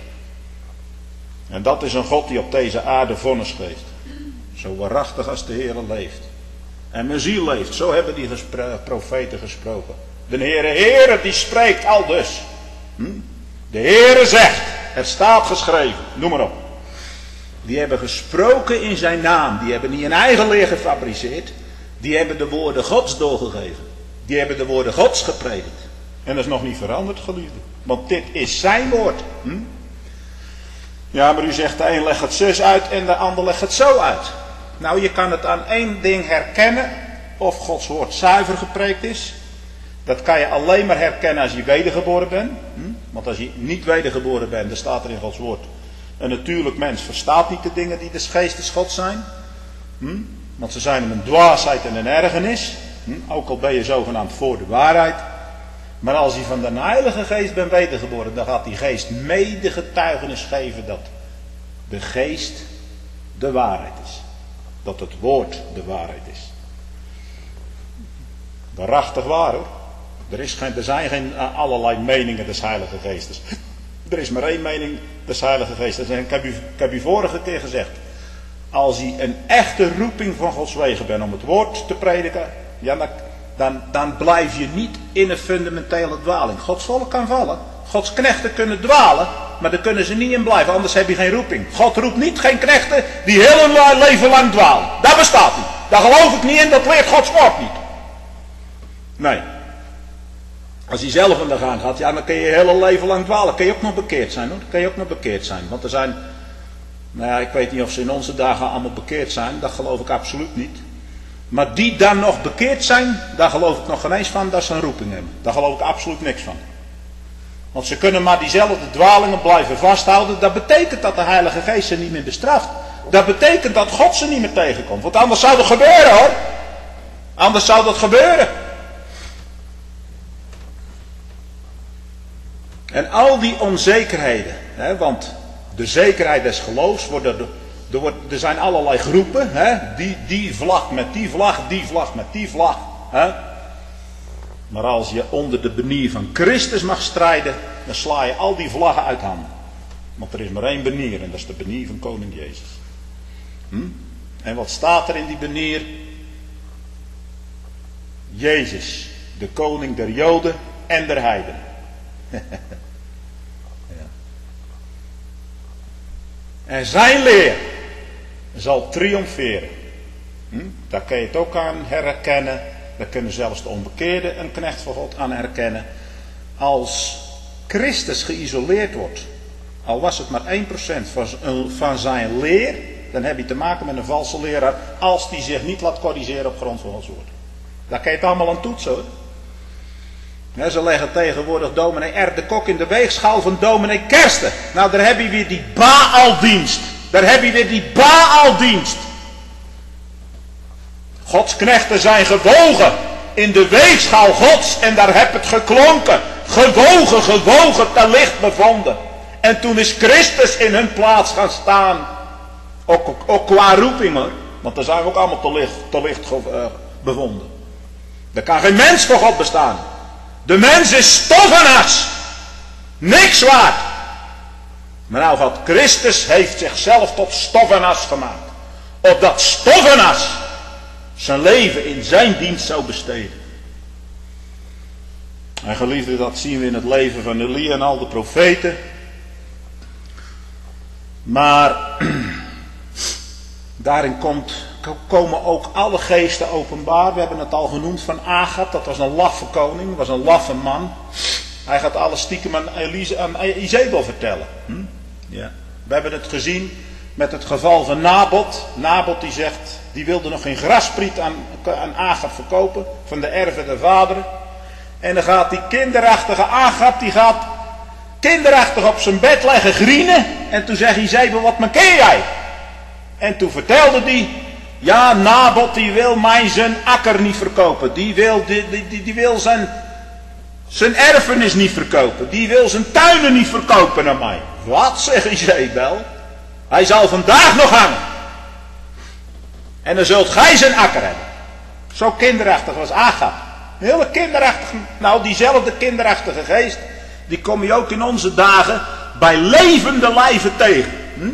A: En dat is een God die op deze aarde vonnis geeft. Zo waarachtig als de Heere leeft. En mijn ziel leeft. Zo hebben die gespro- profeten gesproken. De Heere Heere die spreekt al dus. Hm? De Heere zegt. Het staat geschreven. Noem maar op. Die hebben gesproken in zijn naam. Die hebben niet een eigen leer gefabriceerd. Die hebben de woorden Gods doorgegeven. Die hebben de woorden Gods gepredikt. En dat is nog niet veranderd, geliefde. Want dit is zijn woord. Hm? Ja, maar u zegt de een legt het zus uit en de ander legt het zo uit. Nou, je kan het aan één ding herkennen. Of Gods woord zuiver gepreekt is. Dat kan je alleen maar herkennen als je wedergeboren bent. Hm? Want als je niet wedergeboren bent, dan staat er in Gods woord. Een natuurlijk mens verstaat niet de dingen die des geestes Gods zijn. Hm? Want ze zijn hem een dwaasheid en een ergernis. Hm? Ook al ben je zogenaamd voor de waarheid. Maar als je van de Heilige Geest bent wedergeboren, dan gaat die geest mede getuigenis geven dat de geest de waarheid is. Dat het woord de waarheid is. Waarachtig waar hoor. Er, is geen, er zijn geen uh, allerlei meningen des Heilige Geestes. Er is maar één mening des Heilige Geestes. En ik heb u, ik heb u vorige keer gezegd. Als je een echte roeping van Gods wegen bent om het woord te prediken. Ja, dan, dan, dan blijf je niet in een fundamentele dwaling. Gods volk kan vallen. Gods knechten kunnen dwalen. Maar daar kunnen ze niet in blijven. Anders heb je geen roeping. God roept niet geen knechten die heel hun leven lang dwalen. Dat bestaat niet. Daar geloof ik niet in. Dat leert Gods woord niet. Nee. Als hij zelf aan de gang gaat, ja, dan kun je je hele leven lang dwalen. Kun je ook nog bekeerd zijn hoor. Dan kun je ook nog bekeerd zijn. Want er zijn, nou ja, ik weet niet of ze in onze dagen allemaal bekeerd zijn. Dat geloof ik absoluut niet. Maar die dan nog bekeerd zijn, daar geloof ik nog geen eens van dat ze een roeping hebben. Daar geloof ik absoluut niks van. Want ze kunnen maar diezelfde dwalingen blijven vasthouden. Dat betekent dat de Heilige Geest ze niet meer bestraft. Dat betekent dat God ze niet meer tegenkomt. Want anders zou dat gebeuren hoor. Anders zou dat gebeuren. En al die onzekerheden, hè, want de zekerheid des geloofs, wordt er, er, wordt, er zijn allerlei groepen, hè, die, die vlag met die vlag, die vlag met die vlag. Hè. Maar als je onder de banier van Christus mag strijden, dan sla je al die vlaggen uit handen. Want er is maar één banier en dat is de banier van koning Jezus. Hm? En wat staat er in die banier? Jezus, de koning der Joden en der heidenen. Ja. En zijn leer zal triomferen. Hm? Daar kun je het ook aan herkennen. Daar kunnen zelfs de onbekeerden een knecht van God aan herkennen. Als Christus geïsoleerd wordt, al was het maar één procent van, van zijn leer, dan heb je te maken met een valse leraar als die zich niet laat corrigeren op grond van Gods woord. Daar kun je het allemaal aan toetsen hoor. Ja, ze leggen tegenwoordig dominee R. de Kok in de weegschaal van dominee Kersten. Nou, daar heb je weer die Baaldienst. Daar heb je weer die Baaldienst. Gods knechten zijn gewogen in de weegschaal Gods en daar heb het geklonken. Gewogen, gewogen, te licht bevonden. En toen is Christus in hun plaats gaan staan. Ook, ook, ook qua roeping hoor. Want daar zijn we ook allemaal te licht, te licht uh, bevonden. Er kan geen mens voor God bestaan. De mens is stof en as. Niks waard. Maar nou God Christus heeft zichzelf tot stof en as gemaakt. Opdat stof en as zijn leven in zijn dienst zou besteden. En geliefde, dat zien we in het leven van Elia en al de profeten. Maar daarin komt, komen ook alle geesten openbaar. We hebben het al genoemd van Agab. Dat was een laffe koning, was een laffe man. Hij gaat alles stiekem aan, Elise, aan Izebel vertellen. Hm? Ja. We hebben het gezien met het geval van Nabot. Nabot die zegt, die wilde nog geen graspriet aan, aan Agab verkopen. Van de erven der vaderen. En dan gaat die kinderachtige Agab, die gaat kinderachtig op zijn bed leggen grienen. En toen zegt Izebel, wat mankeer jij? En toen vertelde die, ja, Nabot die wil mij zijn akker niet verkopen. Die wil, die, die, die wil zijn, zijn erfenis niet verkopen. Die wil zijn tuinen niet verkopen aan mij. Wat, zegt Izebel? Hij zal vandaag nog hangen. En dan zult gij zijn akker hebben. Zo kinderachtig was Agab. Een hele kinderachtige, nou diezelfde kinderachtige geest, die kom je ook in onze dagen bij levende lijven tegen. Hm?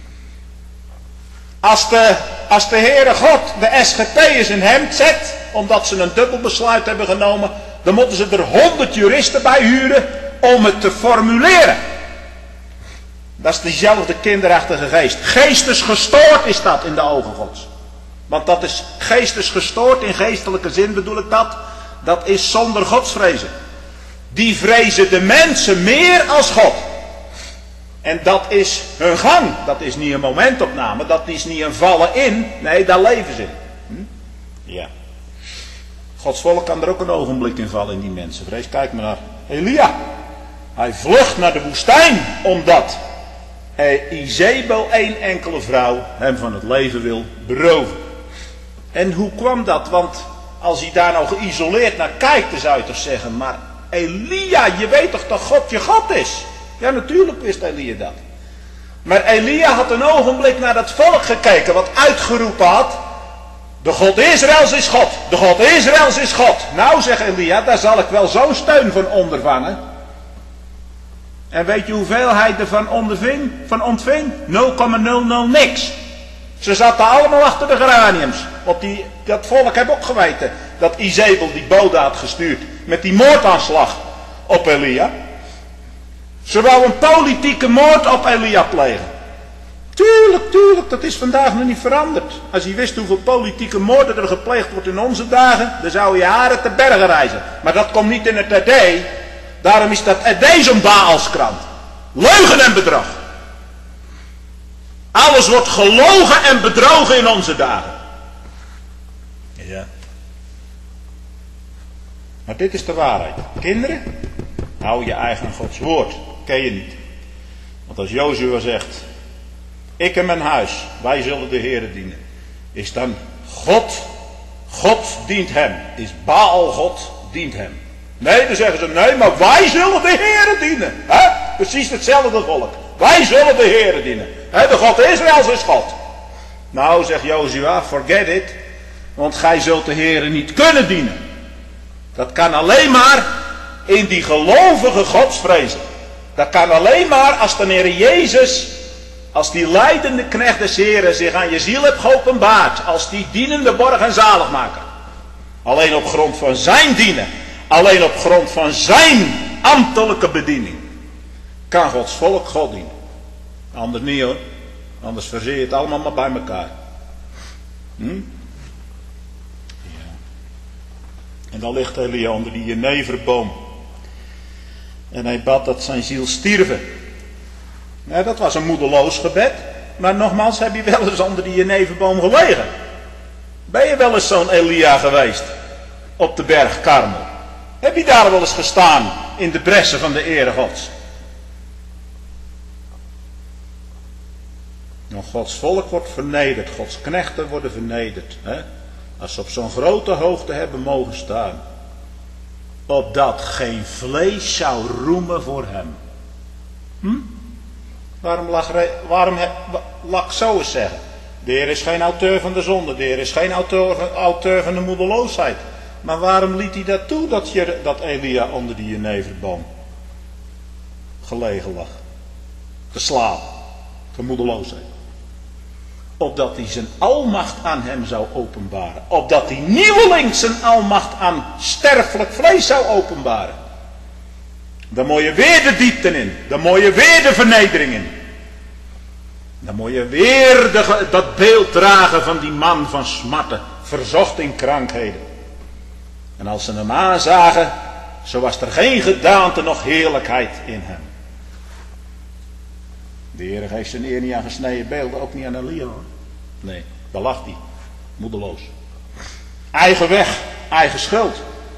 A: Als de, als de Heere God de S G P'ers in hemd zet, omdat ze een dubbel besluit hebben genomen, dan moeten ze er honderd juristen bij huren om het te formuleren. Dat is diezelfde kinderachtige geest. Geestesgestoord is dat in de ogen Gods. Want dat is geestesgestoord, in geestelijke zin bedoel ik dat. Dat is zonder godsvrezen. Die vrezen de mensen meer als God. En dat is hun gang. Dat is niet een momentopname. Dat is niet een vallen in. Nee, daar leven ze in. Hm? Ja. Gods volk kan er ook een ogenblik in vallen in die mensenvrees. Kijk maar naar Elia. Hij vlucht naar de woestijn. Omdat Izebel, één enkele vrouw, hem van het leven wil beroven. En hoe kwam dat? Want als hij daar nou geïsoleerd naar kijkt, dan zou je toch zeggen, maar Elia, je weet toch dat God je God is? Ja, natuurlijk wist Elia dat. Maar Elia had een ogenblik naar dat volk gekeken, wat uitgeroepen had, de God Israëls is God, de God Israëls is God. Nou, zegt Elia, daar zal ik wel zo'n steun van ondervangen. En weet je hoeveel hij ervan onderving, van ontving? nul komma nul nul niks. Ze zaten allemaal achter de geraniums. Want die, dat volk heeft ook geweten dat Izebel die bode had gestuurd met die moordaanslag op Elia. Ze wou een politieke moord op Elia plegen. Tuurlijk, tuurlijk, dat is vandaag nog niet veranderd. Als je wist hoeveel politieke moorden er gepleegd wordt in onze dagen, dan zou je haren te bergen reizen. Maar dat komt niet in het R D. Daarom is dat R D zo'n Baalskrant. Leugen en bedrog. Alles wordt gelogen en bedrogen in onze dagen. Ja. Maar dit is de waarheid. Kinderen, hou je eigen Gods woord. Ken je niet. Want als Jozua zegt, ik en mijn huis, wij zullen de Heere dienen. Is dan God, God dient hem. Is Baal God dient hem. Nee, dan zeggen ze, nee, maar wij zullen de Heere dienen. He? Precies hetzelfde volk. Wij zullen de Heere dienen. He, de God Israëls is God. Nou, zegt Jozua, forget it. Want gij zult de Heere niet kunnen dienen. Dat kan alleen maar in die gelovige godsvrezen. Dat kan alleen maar als de Heer Jezus, als die leidende knecht des Heeren zich aan je ziel hebt geopenbaard. Als die dienende borg en zaligmaker. Alleen op grond van zijn dienen. Alleen op grond van zijn ambtelijke bediening. Kan Gods volk God dienen. Anders niet hoor. Anders verzeer je het allemaal maar bij elkaar. Hm? Ja. En dan ligt Elia onder die jeneverboom. En hij bad dat zijn ziel stierven. Ja, dat was een moedeloos gebed. Maar nogmaals, heb je wel eens onder die jeneverboom gelegen? Ben je wel eens zo'n Elia geweest? Op de berg Karmel? Heb je daar wel eens gestaan in de bressen van de ere Gods? Nou, Gods volk wordt vernederd. Gods knechten worden vernederd. Hè? Als ze op zo'n grote hoogte hebben mogen staan. Opdat geen vlees zou roemen voor hem. Hm? Waarom lag, waarom he, lag zo eens zeggen? De Heer is geen auteur van de zonde. De Heer is geen auteur van, auteur van de moedeloosheid. Maar waarom liet hij dat toe dat, je, dat Elia onder die jeneverboom gelegen lag? Te slapen. Te moedeloosheid. Opdat hij zijn almacht aan hem zou openbaren. Opdat hij nieuweling zijn almacht aan sterfelijk vlees zou openbaren. Dan moet je weer de diepten in. Dan moet je weer de vernedering in. Dan moet je weer de, dat beeld dragen van die man van smarten. Verzocht in krankheden. En als ze hem aanzagen, zo was er geen gedaante nog heerlijkheid in hem. De Heer geeft zijn eer niet aan gesneden beelden, ook niet aan Elia hoor. Nee, daar lag hij. Moedeloos. Eigen weg, eigen schuld.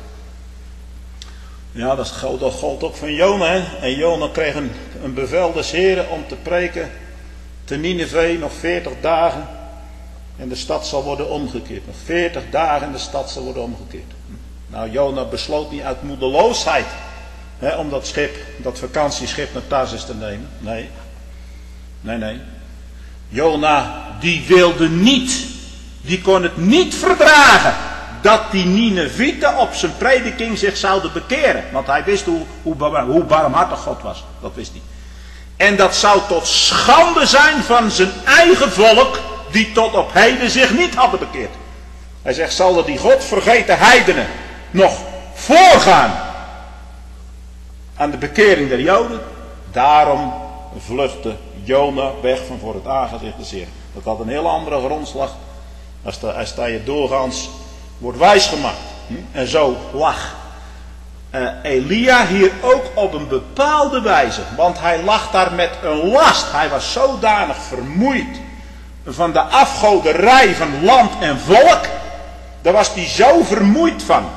A: Ja, dat gold ook van Jona. Hè? En Jona kreeg een, een bevel des Heren om te preken te Nineve nog veertig dagen. En de stad zal worden omgekeerd. Nog veertig dagen en de stad zal worden omgekeerd. Nou, Jona besloot niet uit moedeloosheid hè, om dat schip, dat vakantieschip naar Tarsus te nemen. Nee. Nee, nee. Jona, die wilde niet, die kon het niet verdragen dat die Ninevieten op zijn prediking zich zouden bekeren. Want hij wist hoe, hoe, hoe barmhartig God was. Dat wist hij. En dat zou tot schande zijn van zijn eigen volk, die tot op heden zich niet hadden bekeerd. Hij zegt, zal er die godvergeten heidenen nog voorgaan aan de bekering der Joden? Daarom vluchtte Jona weg van voor het aangezicht des Heeren. Dat had een hele andere grondslag als, de, als dat je doorgaans wordt wijsgemaakt. En zo lag uh, Elia hier ook op een bepaalde wijze. Want hij lag daar met een last. Hij was zodanig vermoeid van de afgoderij van land en volk. Daar was hij zo vermoeid van.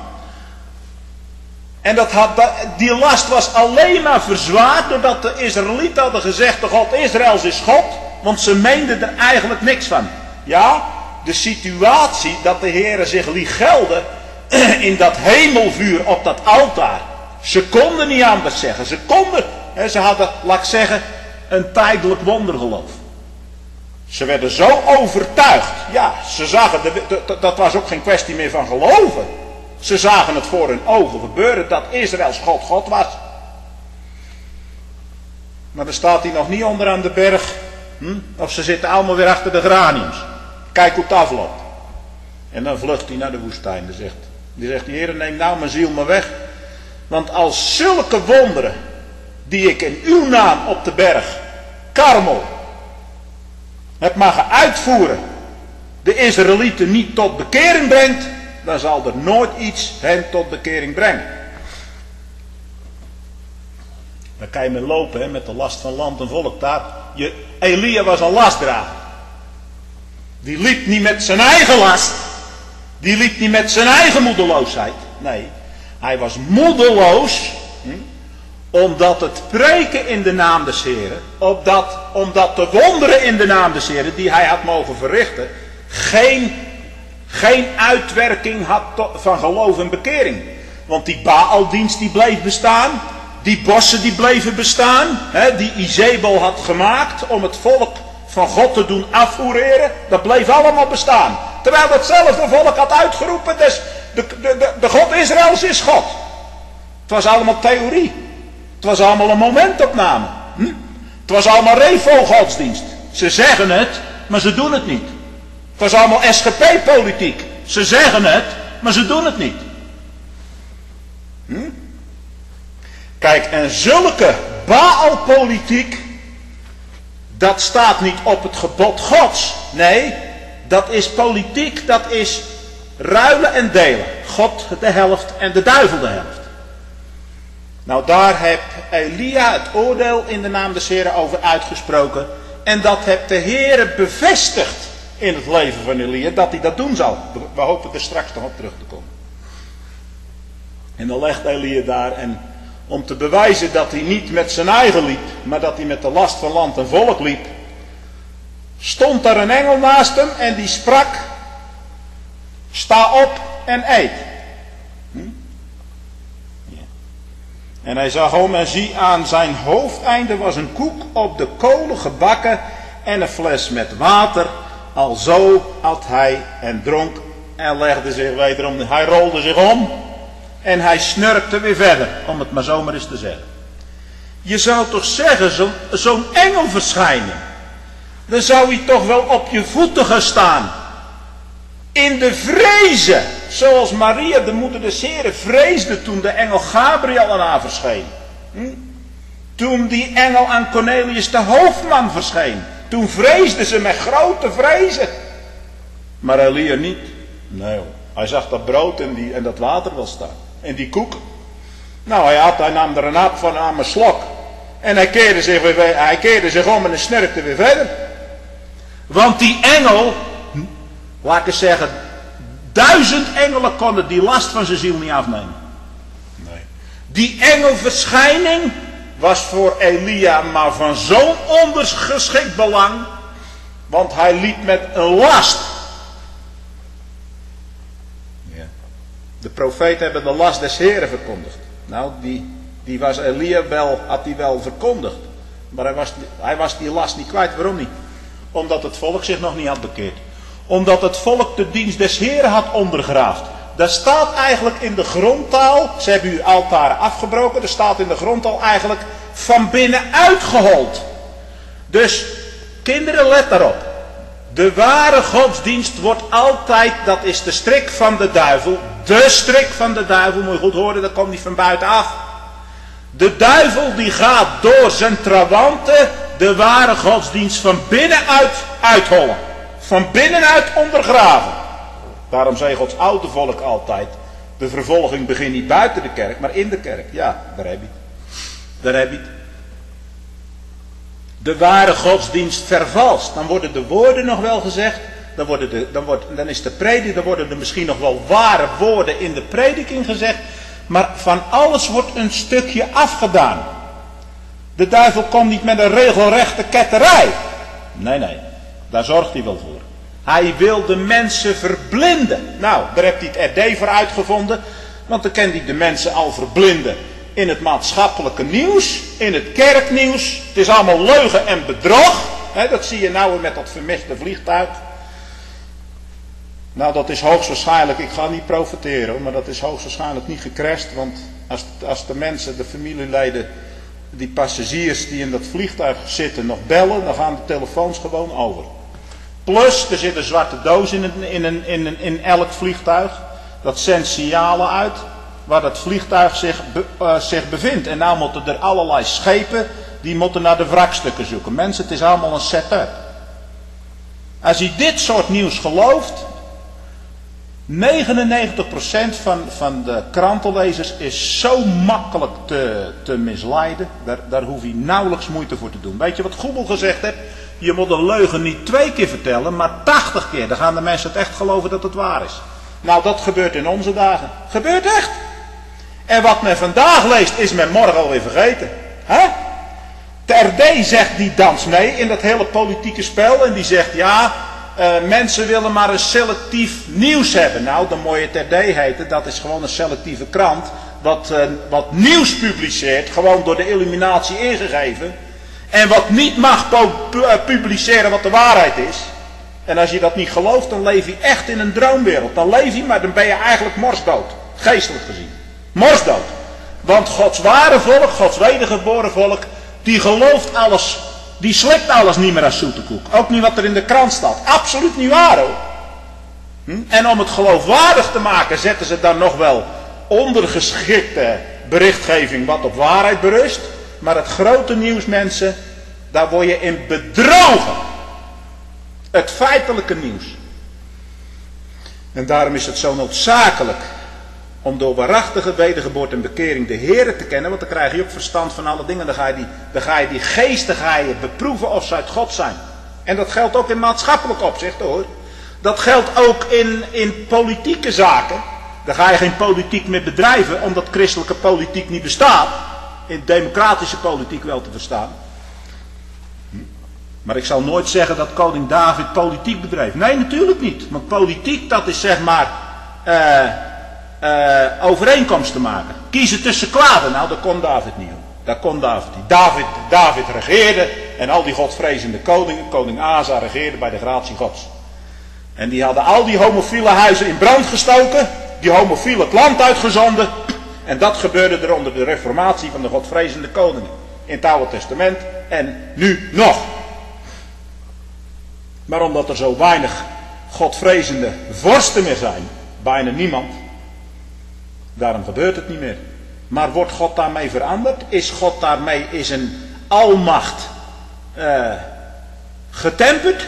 A: En dat had, die last was alleen maar verzwaard doordat de Israëlieten hadden gezegd, de God Israëls is God. Want ze meenden er eigenlijk niks van. Ja, de situatie dat de Heere zich liet gelden in dat hemelvuur op dat altaar. Ze konden niet anders zeggen. Ze konden, ze hadden, laat ik zeggen, een tijdelijk wondergeloof. Ze werden zo overtuigd. Ja, ze zagen, de, de, de, dat was ook geen kwestie meer van geloven. Ze zagen het voor hun ogen gebeuren dat Israëls God God was. Maar dan staat hij nog niet onderaan de berg. Hm? Of ze zitten allemaal weer achter de graniums. Kijk hoe het afloopt. En dan vlucht hij naar de woestijn. Die zegt, die zegt, Heer, neem nou mijn ziel maar weg. Want als zulke wonderen die ik in uw naam op de berg Karmel heb mogen uitvoeren, de Israëlieten niet tot bekering brengt, dan zal er nooit iets hen tot bekering brengen. Dan kan je mee lopen hè, met de last van land en volk daar. Je, Elia was een lastdrager. Die liep niet met zijn eigen last. Die liep niet met zijn eigen moedeloosheid. Nee, hij was moedeloos. Hm, omdat het preken in de naam des Heren. Omdat, omdat de wonderen in de naam des Heren die hij had mogen verrichten. Geen, geen uitwerking had van geloof en bekering. Want die Baaldienst die bleef bestaan. Die bossen die bleven bestaan. Hè, die Izebel had gemaakt om het volk van God te doen afvoereren. Dat bleef allemaal bestaan. Terwijl datzelfde volk had uitgeroepen. Dus de, de, de, de God Israëls is God. Het was allemaal theorie. Het was allemaal een momentopname. Hm? Het was allemaal revo-godsdienst. Ze zeggen het, maar ze doen het niet. Het was allemaal S G P-politiek. Ze zeggen het, maar ze doen het niet. Hm? Kijk, en zulke Baalpolitiek, dat staat niet op het gebod Gods. Nee, dat is politiek, dat is ruilen en delen. God de helft en de duivel de helft. Nou, daar heeft Elia het oordeel in de naam des Heren over uitgesproken. En dat heeft de Heere bevestigd in het leven van Elia, dat hij dat doen zal. We hopen er straks nog op terug te komen. En dan legt Elia daar, en om te bewijzen dat hij niet met zijn eigen liep, maar dat hij met de last van land en volk liep, stond daar een engel naast hem en die sprak: sta op en eet. Hm? Ja. En hij zag om en zie, aan zijn hoofdeinde was een koek op de kolen gebakken en een fles met water. Alzo at hij en dronk en legde zich wederom, hij rolde zich om en hij snurkte weer verder, om het maar zomaar eens te zeggen. Je zou toch zeggen, zo'n zo'n engelverschijning, dan zou hij toch wel op je voeten gaan staan. In de vrezen, zoals Maria, de moeder des Heren, vreesde toen de engel Gabriel aan haar verscheen. Hm? Toen die engel aan Cornelius de hoofdman verscheen. Toen vreesden ze met grote vrezen. Maar Elia niet. Nee, hij zag dat brood en, die, en dat water wel staan. En die koek. Nou, hij, had, hij nam er een hap van aan een slok. En hij keerde zich, weer, hij keerde zich om en snurkte weer verder. Want die engel, laat ik eens zeggen, duizend engelen konden die last van zijn ziel niet afnemen. Nee. Die engelverschijning was voor Elia maar van zo'n ondergeschikt belang. Want hij liep met een last. Ja. De profeten hebben de last des Heren verkondigd. Nou, die, die was Elia wel, had hij wel verkondigd. Maar hij was, hij was die last niet kwijt. Waarom niet? Omdat het volk zich nog niet had bekeerd. Omdat het volk de dienst des Heren had ondergraafd. Dat staat eigenlijk in de grondtaal. Ze hebben uw altaren afgebroken. Er staat in de grondtaal eigenlijk van binnenuit gehold. Dus kinderen, let daarop. De ware godsdienst wordt altijd, dat is de strik van de duivel. De strik van de duivel, moet je goed horen, dat komt niet van buitenaf. De duivel die gaat door zijn trawanten de ware godsdienst van binnenuit uithollen. Van binnenuit ondergraven. Daarom zei Gods oude volk altijd, de vervolging begint niet buiten de kerk, maar in de kerk. Ja, daar heb je het. Daar heb je het. De ware godsdienst vervalst. Dan worden de woorden nog wel gezegd. Dan, worden de, dan, wordt, dan is de prediking, dan worden er misschien nog wel ware woorden in de prediking gezegd. Maar van alles wordt een stukje afgedaan. De duivel komt niet met een regelrechte ketterij. Nee, nee. Daar zorgt hij wel voor. Hij wil de mensen verblinden. Nou, daar heeft hij het R D voor uitgevonden. Want dan kan hij de mensen al verblinden. In het maatschappelijke nieuws. In het kerknieuws. Het is allemaal leugen en bedrog. He, dat zie je nou weer met dat vermiste vliegtuig. Nou, dat is hoogstwaarschijnlijk, ik ga niet profiteren, maar dat is hoogstwaarschijnlijk niet gecrashed. Want als, als de mensen, de familieleden, die passagiers die in dat vliegtuig zitten nog bellen, dan gaan de telefoons gewoon over. Plus, er zit een zwarte doos in, een, in, een, in, een, in elk vliegtuig. Dat zendt signalen uit waar dat vliegtuig zich, be, uh, zich bevindt. En nou moeten er allerlei schepen, die moeten naar de wrakstukken zoeken. Mensen, het is allemaal een setup. Als je dit soort nieuws gelooft, negenennegentig procent van, van de krantenlezers is zo makkelijk te, te misleiden. Daar, daar hoef je nauwelijks moeite voor te doen. Weet je wat Google gezegd heeft? Je moet een leugen niet twee keer vertellen, maar tachtig keer. Dan gaan de mensen het echt geloven dat het waar is. Nou, dat gebeurt in onze dagen. Gebeurt echt. En wat men vandaag leest, is men morgen alweer vergeten. Hè? De R D zegt, die dans mee in dat hele politieke spel. En die zegt, ja, uh, mensen willen maar een selectief nieuws hebben. Nou, dan moet je het R D heten. Dat is gewoon een selectieve krant. Wat, uh, wat nieuws publiceert. Gewoon door de illuminatie ingegeven. En wat niet mag publiceren wat de waarheid is. En als je dat niet gelooft, dan leef je echt in een droomwereld. Dan leef je, maar dan ben je eigenlijk morsdood. Geestelijk gezien. Morsdood. Want Gods ware volk, Gods wedergeboren volk, die gelooft alles. Die slikt alles niet meer als zoete koek. Ook niet wat er in de krant staat. Absoluut niet waar hoor. Hm? En om het geloofwaardig te maken, zetten ze dan nog wel ondergeschikte berichtgeving wat op waarheid berust. Maar het grote nieuws, mensen, daar word je in bedrogen. Het feitelijke nieuws. En daarom is het zo noodzakelijk om door waarachtige wedergeboorte en bekering de Heere te kennen. Want dan krijg je ook verstand van alle dingen. Dan ga je die, dan ga je die geesten ga je beproeven of ze uit God zijn. En dat geldt ook in maatschappelijk opzicht hoor. Dat geldt ook in, in politieke zaken. Dan ga je geen politiek meer bedrijven, omdat christelijke politiek niet bestaat. In democratische politiek wel te verstaan. Maar ik zal nooit zeggen dat koning David politiek bedreef. Nee, natuurlijk niet. Want politiek, dat is zeg maar uh, uh, overeenkomst te maken. Kiezen tussen kwaden. Nou, dat kon David niet. Dat kon David niet. David, David regeerde en al die godvrezende koningen, koning Asa regeerde bij de gratie gods. En die hadden al die homofiele huizen in brand gestoken. Die homofielen het land uitgezonden. En dat gebeurde er onder de reformatie van de godvrezende koningen. In het Oude Testament en nu nog. Maar omdat er zo weinig godvrezende vorsten meer zijn, bijna niemand, daarom gebeurt het niet meer. Maar wordt God daarmee veranderd? Is God daarmee, is een almacht uh, getemperd?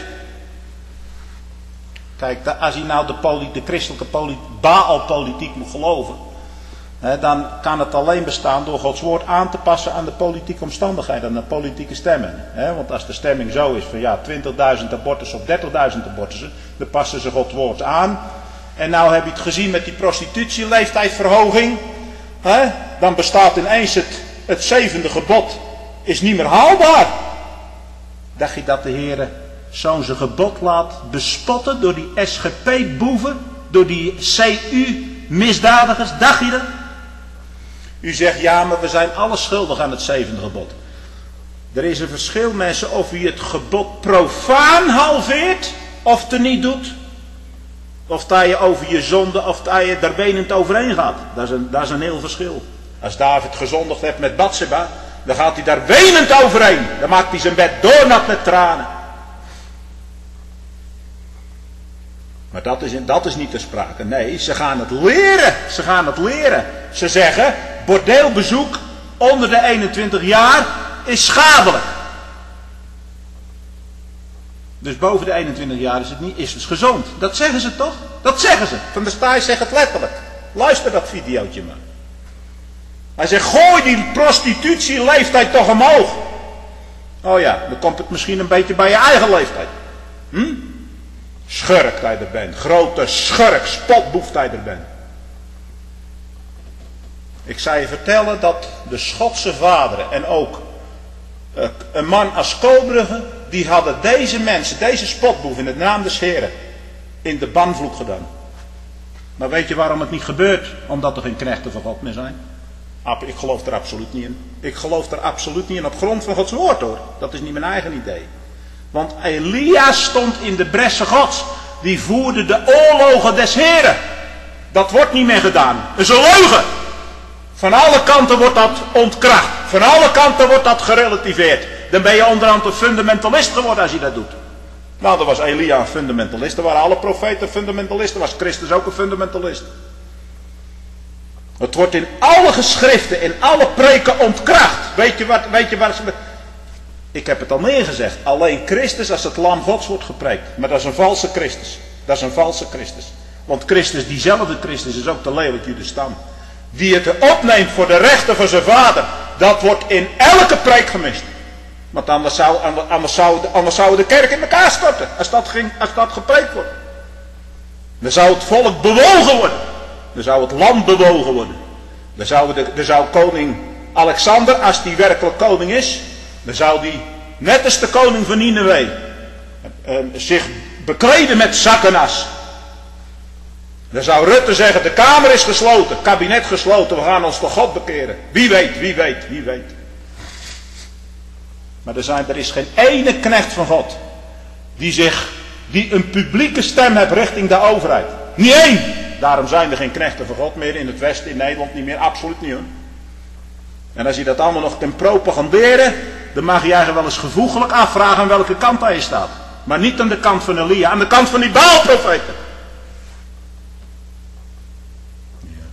A: Kijk, als hij nou de, poli, de christelijke poli, Baal-politiek moet geloven, hè, dan kan het alleen bestaan door Gods woord aan te passen aan de politieke omstandigheden, aan de politieke stemmen. Hè? Want als de stemming zo is van ja, twintigduizend abortussen of dertigduizend abortussen, dan passen ze Gods woord aan. En nou heb je het gezien met die prostitutieleeftijdsverhoging. Hè? Dan bestaat ineens het, het zevende gebod, is niet meer haalbaar. Dacht je dat de Heer zo'n zijn gebod laat bespotten door die S G P-boeven, door die C U-misdadigers? Dacht je dat? U zegt ja, maar we zijn alle schuldig aan het zevende gebod. Er is een verschil, mensen, of u het gebod profaan halveert of er niet doet. Of dat je over je zonde, of dat je daar wenend overheen gaat. Dat is, een, dat is een heel verschil. Als David gezondigd heeft met Batseba, dan gaat hij daar wenend overheen. Dan maakt hij zijn bed doornat met tranen. Maar dat is, dat is niet ter sprake. Nee, ze gaan het leren. Ze gaan het leren. Ze zeggen, bordeelbezoek onder de eenentwintig jaar is schadelijk. Dus boven de eenentwintig jaar is het niet, is het gezond. Dat zeggen ze toch? Dat zeggen ze. Van der Staaij zegt het letterlijk. Luister dat videootje maar. Hij zegt, gooi die prostitutieleeftijd toch omhoog. Oh ja, dan komt het misschien een beetje bij je eigen leeftijd. Hm? Schurk dat je er bent. Grote schurk, spotboef dat je er bent. Ik zou je vertellen dat de Schotse vaderen en ook uh, een man als Koolbrugge, die hadden deze mensen, deze spotboef in het naam des Heren, in de banvloek gedaan. Maar weet je waarom het niet gebeurt? Omdat er geen knechten van God meer zijn. Ik geloof er absoluut niet in. Ik geloof er absoluut niet in op grond van Gods woord hoor. Dat is niet mijn eigen idee. Want Elia stond in de bressen Gods. Die voerde de oorlogen des Heren. Dat wordt niet meer gedaan. Dat is een leugen. Van alle kanten wordt dat ontkracht. Van alle kanten wordt dat gerelativeerd. Dan ben je onderhand een fundamentalist geworden als je dat doet. Nou, dan was Elia een fundamentalist. Dan waren alle profeten fundamentalisten. Was Christus ook een fundamentalist. Het wordt in alle geschriften, in alle preken ontkracht. Weet je wat, weet je waar ze... Ik heb het al meer gezegd. Alleen Christus als het lam Gods wordt gepreekt. Maar dat is een valse Christus. Dat is een valse Christus. Want Christus, diezelfde Christus, is ook de leeuwelijke Jude stam. Die het opneemt voor de rechten van zijn vader. Dat wordt in elke preek gemist. Want anders zou, anders zou, anders zou de kerk in elkaar storten. Als dat, ging, als dat gepreekt wordt. Dan zou het volk bewogen worden. Dan zou het land bewogen worden. Dan zou, de, dan zou koning Alexander, als die werkelijk koning is, dan zou die, net als de koning van Nineve, uh, zich bekleden met zakkenas. Dan zou Rutte zeggen, de kamer is gesloten, kabinet gesloten, we gaan ons tot God bekeren. Wie weet, wie weet, wie weet. Maar er, zijn, er is geen ene knecht van God die zich, die een publieke stem heeft richting de overheid. Niet één. Daarom zijn er geen knechten van God meer in het Westen, in Nederland niet meer, absoluut niet hoor. En als je dat allemaal nog kunt propaganderen, dan mag je eigenlijk wel eens gevoeglijk afvragen aan welke kant hij staat. Maar niet aan de kant van Elia, aan de kant van die Baalprofeten. Ja.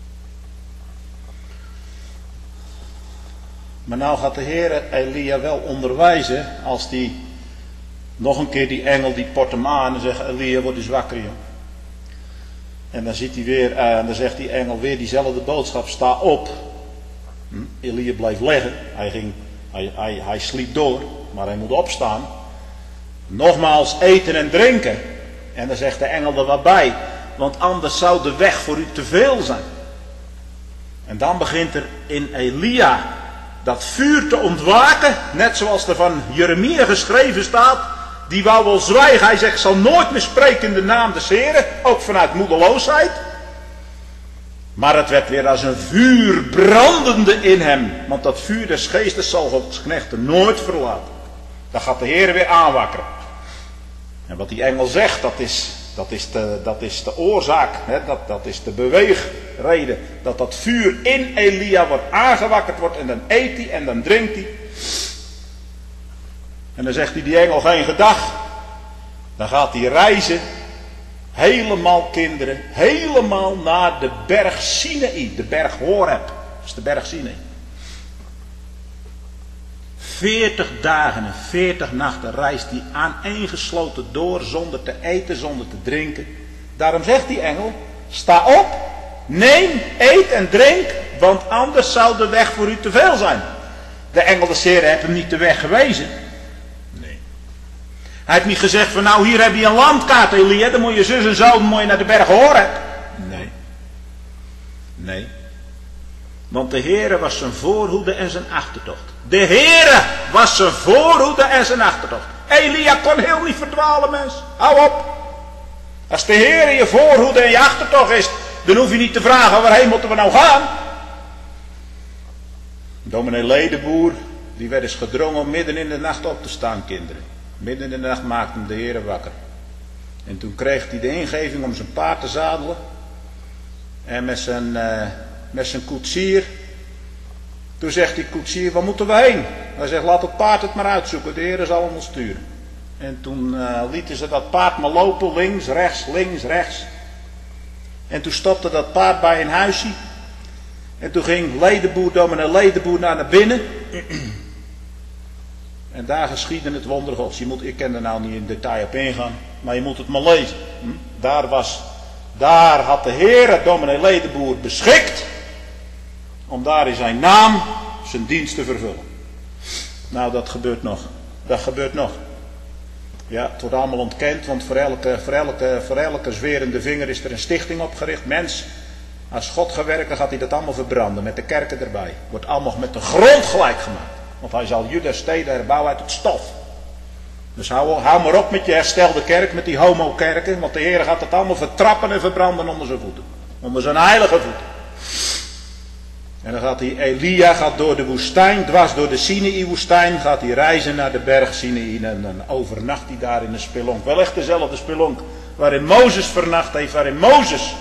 A: Maar nou gaat de Heer Elia wel onderwijzen als die nog een keer die engel die port hem aan en zegt, Elia word eens wakker joh. En dan ziet hij weer, uh, en dan zegt die engel weer diezelfde boodschap, sta op. Hm? Elia bleef liggen, hij, ging, hij, hij, hij sliep door, maar hij moet opstaan. Nogmaals eten en drinken. En dan zegt de engel er wat bij, want anders zou de weg voor u te veel zijn. En dan begint er in Elia dat vuur te ontwaken, net zoals er van Jeremia geschreven staat. Die wou wel zwijgen. Hij zegt, ik zal nooit meer spreken in de naam des Heren. Ook vanuit moedeloosheid. Maar het werd weer als een vuur brandende in hem. Want dat vuur des geestes zal Gods knechten nooit verlaten. Dan gaat de Heer weer aanwakkeren. En wat die engel zegt, dat is, dat is, de, dat is de oorzaak. Hè? Dat, dat is de beweegreden. Dat dat vuur in Elia wordt aangewakkerd wordt. En dan eet hij en dan drinkt hij. En dan zegt hij die engel geen gedag. Dan gaat hij reizen. Helemaal kinderen. Helemaal naar de berg Sinaï. De berg Horeb. Dat is de berg Sinai. Veertig dagen en veertig nachten reist hij aaneengesloten door, zonder te eten, zonder te drinken. Daarom zegt die engel, sta op, neem, eet en drink, want anders zou de weg voor u te veel zijn. De engel des Heren heeft hem niet de weg gewezen. Nee. Hij heeft niet gezegd van nou hier heb je een landkaart Elia, dan moet je zus en zo, dan moet je naar de berg horen. Nee. Nee. Want de Heere was zijn voorhoede en zijn achtertocht. De Heere was zijn voorhoede en zijn achtertocht. Elia kon heel niet verdwalen, mens. Hou op. Als de Heere je voorhoede en je achtertocht is, dan hoef je niet te vragen waarheen moeten we nou gaan. Dominee Ledenboer, die werd eens gedrongen om midden in de nacht op te staan, kinderen. Midden in de nacht maakte hem de Heere wakker. En toen kreeg hij de ingeving om zijn paard te zadelen. En met zijn, uh, met zijn koetsier. Toen zegt die koetsier, waar moeten we heen? Hij zegt, laat het paard het maar uitzoeken, de Heere zal hem ons sturen. En toen uh, lieten ze dat paard maar lopen, links, rechts, links, rechts. En toen stopte dat paard bij een huisje. En toen ging Ledenboer, dominee Ledenboer naar, naar binnen. En daar geschiedde het wonder Gods. Je moet, ik kan er nou niet in detail op ingaan, maar je moet het maar lezen. Hm? Daar, was, daar had de Heere dominee Ledenboer beschikt om daar in zijn naam zijn dienst te vervullen. Nou, dat gebeurt nog. Dat gebeurt nog. Ja, het wordt allemaal ontkend, want voor elke, voor elke, voor elke zwerende vinger is er een stichting opgericht. Mens, als God gaat werken, gaat hij dat allemaal verbranden, met de kerken erbij. Wordt allemaal met de grond gelijk gemaakt. Want hij zal Juda steden herbouwen uit het stof. Dus hou, hou maar op met je herstelde kerk, met die homo-kerken, want de Heer gaat het allemaal vertrappen en verbranden onder zijn voeten. Onder zijn heilige voeten. En dan gaat hij, Elia gaat door de woestijn, dwars door de Sinaï-woestijn, gaat hij reizen naar de berg Sinaï en dan overnacht hij daar in een spelonk. Wel echt dezelfde spelonk waarin Mozes vernacht heeft, waarin Mozes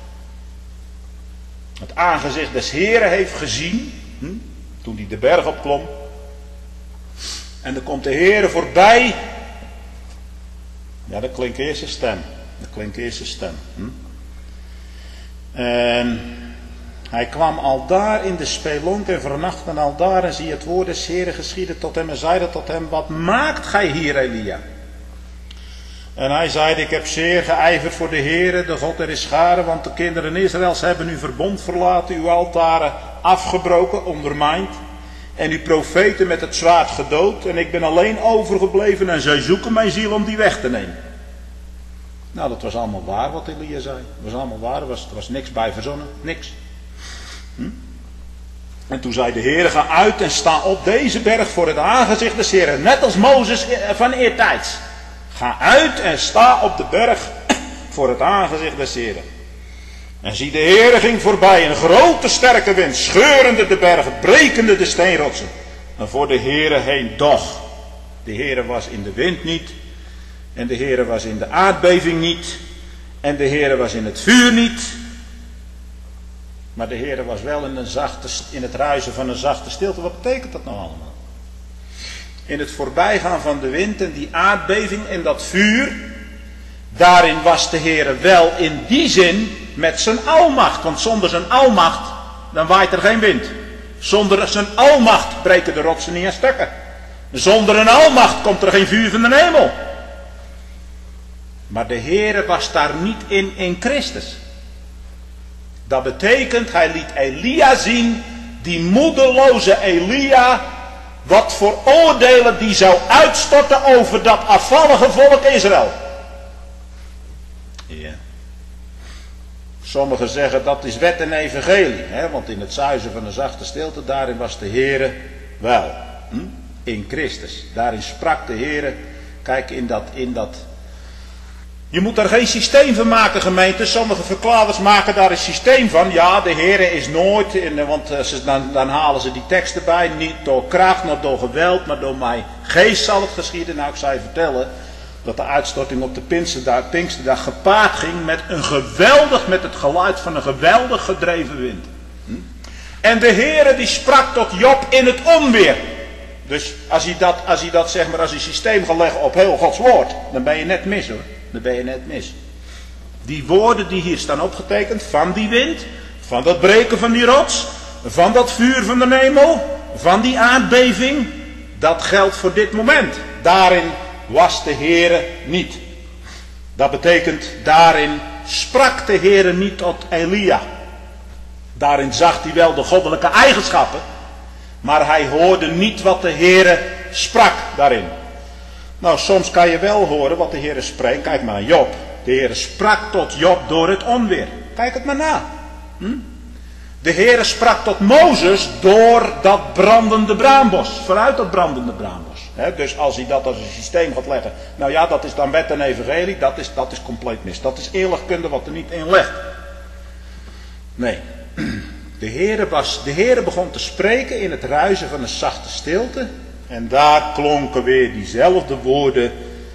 A: het aangezicht des Heren heeft gezien, hm, toen hij de berg opklom. En dan komt de Heere voorbij. Ja, dat klinkt eerst zijn stem. Dat klinkt eerst zijn stem. Hm? En hij kwam al daar in de spelonk en vernachtte al daar. En zie het woord des Heeren geschieden tot hem en zeide tot hem, wat maakt gij hier, Elia? En hij zeide, ik heb zeer geijverd voor de Heere, de God der Ischaren, want de kinderen Israëls hebben uw verbond verlaten, uw altaren afgebroken, ondermijnd. En uw profeten met het zwaard gedood. En ik ben alleen overgebleven en zij zoeken mijn ziel om die weg te nemen. Nou, dat was allemaal waar wat Elia zei. Dat was allemaal waar. Er was, er was niks bij verzonnen. Niks. Hm? En toen zei de Heer, ga uit en sta op deze berg voor het aangezicht des Heeren. Net als Mozes van eertijds. Ga uit en sta op de berg voor het aangezicht des Heeren. En zie, de Heere ging voorbij, een grote sterke wind, scheurende de bergen, brekende de steenrotsen. En voor de Heere heen doch. De Heere was in de wind niet. En de Heere was in de aardbeving niet. En de Heere was in het vuur niet. Maar de Heere was wel in, een zachte, in het ruisen van een zachte stilte. Wat betekent dat nou allemaal? In het voorbijgaan van de wind en die aardbeving en dat vuur. Daarin was de Heere wel in die zin met zijn almacht. Want zonder zijn almacht, dan waait er geen wind. Zonder zijn almacht breken de rotsen niet aan stukken. Zonder een almacht komt er geen vuur van de hemel. Maar de Heere was daar niet in in Christus. Dat betekent, hij liet Elia zien, die moedeloze Elia, wat voor oordelen die zou uitstorten over dat afvallige volk Israël. Ja. Sommigen zeggen dat is wet en evangelie. Hè? Want in het zuizen van de zachte stilte, daarin was de Heere wel. Hm? In Christus. Daarin sprak de Heere. Kijk, in dat, in dat. Je moet daar geen systeem van maken, gemeente. Sommige verklaarders maken daar een systeem van. Ja, de Heere is nooit. In, want ze, dan, dan halen ze die tekst erbij. Niet door kracht, nog door geweld, maar door mijn geest zal het geschieden. Nou, ik zou je vertellen dat de uitstorting op de Pinksterdag, Pinksterdag gepaard ging met een geweldig, met het geluid van een geweldig gedreven wind. Hm? En de Heere die sprak tot Job in het onweer. Dus als hij dat, als hij dat zeg maar als een systeem gaat leggen op heel Gods woord, dan ben je net mis hoor. Dan ben je net mis. Die woorden die hier staan opgetekend, van die wind, van dat breken van die rots, van dat vuur van de hemel, van die aardbeving, dat geldt voor dit moment. Daarin was de Heere niet. Dat betekent, daarin sprak de Heere niet tot Elia. Daarin zag hij wel de goddelijke eigenschappen, maar hij hoorde niet wat de Heere sprak daarin. Nou, soms kan je wel horen wat de Heere spreekt. Kijk maar naar Job. De Heere sprak tot Job door het onweer. Kijk het maar na. Hm? De Heere sprak tot Mozes door dat brandende braambos. Vanuit dat brandende braambos. He, dus als hij dat als een systeem gaat leggen. Nou ja, dat is dan wet en evangelie. Dat is, dat is compleet mis. Dat is eerlijkkunde wat er niet in ligt. Nee. De Heere, was, de Heere begon te spreken in het ruisen van een zachte stilte. En daar klonken weer diezelfde woorden.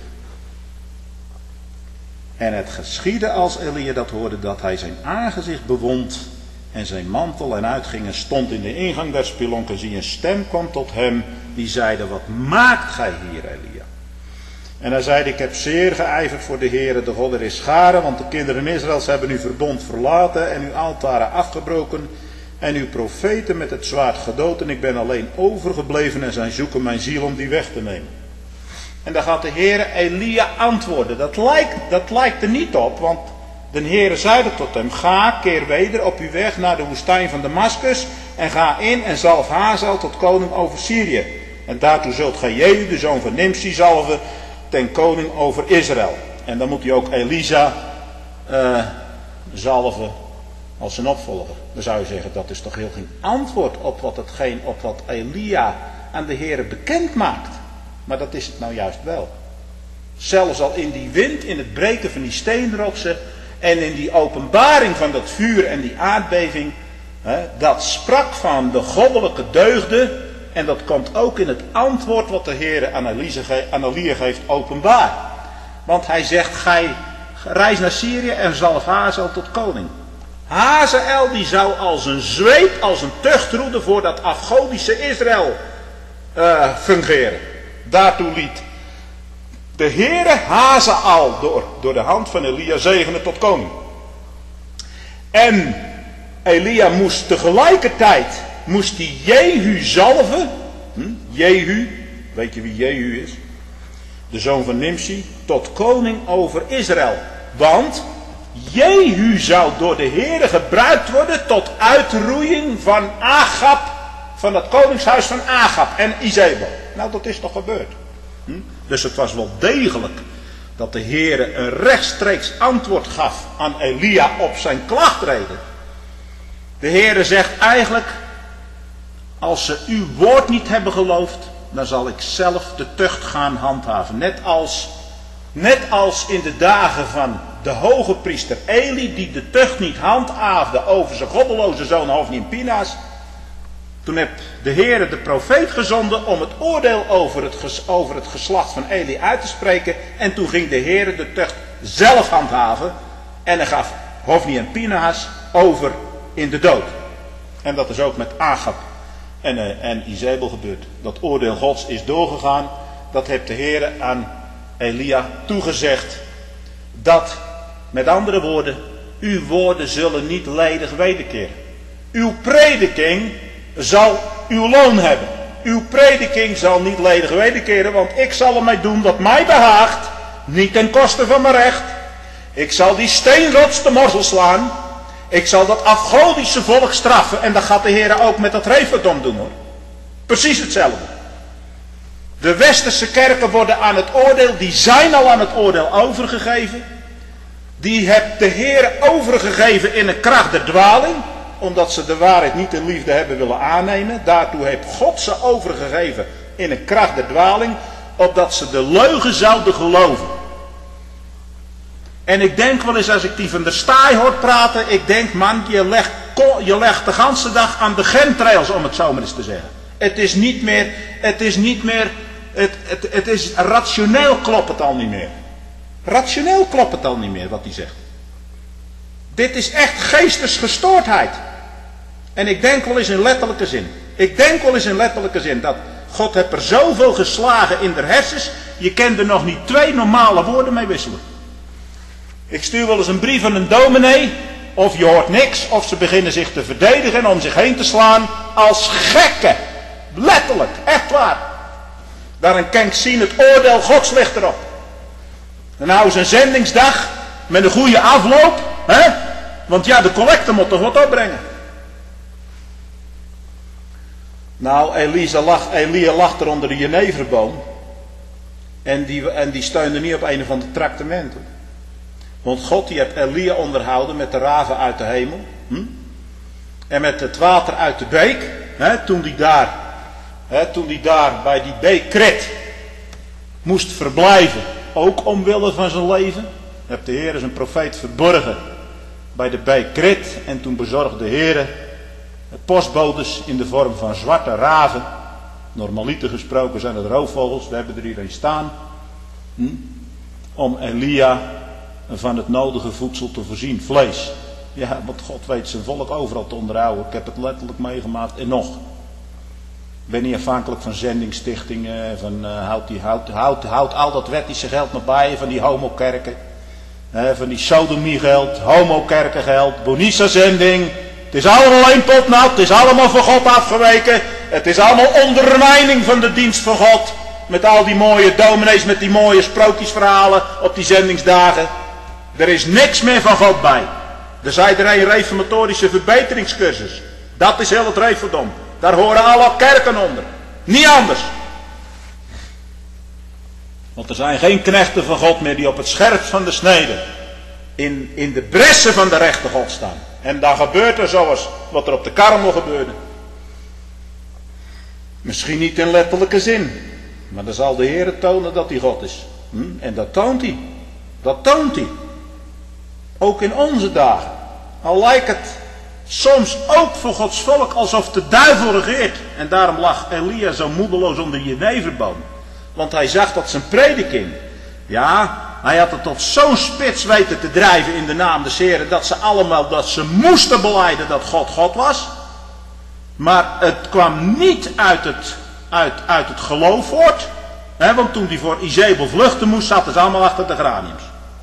A: En het geschiedde als Elia dat hoorde, dat hij zijn aangezicht bewond en zijn mantel en uitging en stond in de ingang der spelonk. En zie, een stem kwam tot hem die zeide, wat maakt gij hier, Elia? En hij zeide, ik heb zeer geijverd voor de Heere, de God der Ischaren, want de kinderen Israëls hebben uw verbond verlaten en uw altaren afgebroken en uw profeten met het zwaard gedood en ik ben alleen overgebleven en zij zoeken mijn ziel om die weg te nemen. En dan gaat de Heere Elia antwoorden. Dat lijkt, dat lijkt er niet op, want de Heere zeide tot hem, ga, keer weder op uw weg naar de woestijn van Damaskus en ga in en zalf Hazael tot koning over Syrië. En daartoe zult gij Jehu, de zoon van Nimsi, zalven ten koning over Israël. En dan moet hij ook Elisa uh, zalven als zijn opvolger. Dan zou je zeggen, dat is toch heel geen antwoord op wat hetgeen, op wat Elia aan de Heere bekend maakt. Maar dat is het nou juist wel. Zelfs al in die wind, in het breken van die steenrotsen en in die openbaring van dat vuur en die aardbeving, hè, dat sprak van de goddelijke deugden en dat komt ook in het antwoord wat de Heere aan Elia geeft openbaar. Want hij zegt, gij reis naar Syrië en zalf Hazael tot koning. Hazael die zou als een zweep, als een tuchtroede voor dat afgodische Israël uh, fungeren. Daartoe liet de Heere Hazael door, door de hand van Elia zegenen tot koning. En Elia moest tegelijkertijd, moest hij Jehu zalven. Hm? Jehu, weet je wie Jehu is? De zoon van Nimsi, tot koning over Israël. Want Jehu zou door de Heere gebruikt worden tot uitroeiing van Agab, van het koningshuis van Agab en Izebel. Nou, dat is toch gebeurd. Hm? Dus het was wel degelijk dat de Heere een rechtstreeks antwoord gaf aan Elia op zijn klachtreden. De Heere zegt eigenlijk, als ze uw woord niet hebben geloofd, dan zal ik zelf de tucht gaan handhaven. Net als, net als in de dagen van de hoge priester Eli, die de tucht niet handhaafde over zijn goddeloze zoon Hofni en Pinaas. Toen heeft de Heere de profeet gezonden om het oordeel over het, ges, over het geslacht van Eli uit te spreken. En toen ging de Heere de tucht zelf handhaven. En hij gaf Hofni en Pinaas over in de dood. En dat is ook met Agab en, uh, en Izebel gebeurd. Dat oordeel Gods is doorgegaan. Dat heeft de Heere aan Elia toegezegd. Dat, met andere woorden, uw woorden zullen niet ledig wederkeren. Uw prediking zal uw loon hebben. Uw prediking zal niet ledig wederkeren, want ik zal ermee doen wat mij behaagt, niet ten koste van mijn recht. Ik zal die steenrots te morsel slaan. Ik zal dat afgodische volk straffen. En dat gaat de Heer ook met dat Refodom doen, hoor. Precies hetzelfde. De westerse kerken worden aan het oordeel, die zijn al aan het oordeel overgegeven. Die heeft de Heer overgegeven in een kracht der dwaling, omdat ze de waarheid niet in liefde hebben willen aannemen. Daartoe heeft God ze overgegeven in een kracht der dwaling, opdat ze de leugen zouden geloven. En ik denk wel eens, als ik die van der Staaij hoor praten, ik denk, man, je legt, je legt de ganse dag aan de chemtrails, om het zo maar eens te zeggen. Het is niet meer, het is niet meer, het, het, het is rationeel klopt het al niet meer. Rationeel klopt het al niet meer wat hij zegt. Dit is echt geestesgestoordheid. En ik denk wel eens in letterlijke zin. Ik denk wel eens in letterlijke zin dat God heeft er zoveel geslagen in de hersens, je kan er nog niet twee normale woorden mee wisselen. Ik stuur wel eens een brief aan een dominee of je hoort niks, of ze beginnen zich te verdedigen en om zich heen te slaan als gekken. Letterlijk, echt waar. Daarin kan ik zien, het oordeel Gods ligt erop. En nou is een zendingsdag met een goede afloop, hè? Want ja, de collecte moet toch wat opbrengen. Nou, Elisa lag, Elia lag er onder de jeneverboom. En die, en die steunde niet op een van de traktementen. Want God die heeft Elia onderhouden met de raven uit de hemel. Hm? En met het water uit de beek. Hè, toen die daar, hè, toen die daar bij die beek Krit moest verblijven. Ook omwille van zijn leven. Heeft de Heer zijn profeet verborgen bij de beek Krit. En toen bezorgde de Heer postbodes in de vorm van zwarte raven. Normaliter gesproken zijn het roofvogels. We hebben er hier een staan. Hm? Om Elia van het nodige voedsel te voorzien. Vlees. Ja, want God weet zijn volk overal te onderhouden. Ik heb het letterlijk meegemaakt en nog. Ik ben niet afhankelijk van zendingsstichtingen. Van uh, houd, die, houd, houd, houd al dat wettische geld maar bij. Van die homokerken. Uh, van die sodomiegeld. Homokerkengeld. Bonissa-zending. Het is allemaal één pot nat. Het is allemaal van God afgeweken. Het is allemaal ondermijning van de dienst van God. Met al die mooie dominees. Met die mooie sprookjesverhalen op die zendingsdagen. Er is niks meer van God bij. Er zei er een reformatorische verbeteringscursus. Dat is heel het reformdom. Daar horen alle kerken onder. Niet anders. Want er zijn geen knechten van God meer die op het scherpst van de snede in, in de bressen van de rechte God staan. En dan gebeurt er zoals wat er op de Karmel gebeurde. Misschien niet in letterlijke zin. Maar dan zal de Heer tonen dat hij God is. Hm? En dat toont hij. Dat toont hij. Ook in onze dagen. Al lijkt het soms ook voor Gods volk alsof de duivel regeert. En daarom lag Elia zo moedeloos onder de jeneverboom. Want hij zag dat zijn prediking. Ja, hij had het tot zo'n spits weten te drijven in de naam des Heren. Dat ze allemaal, dat ze moesten belijden dat God God was. Maar het kwam niet uit het, uit, uit het geloof voort. Hè, want toen hij voor Izebel vluchten moest, zaten ze allemaal achter de graniums.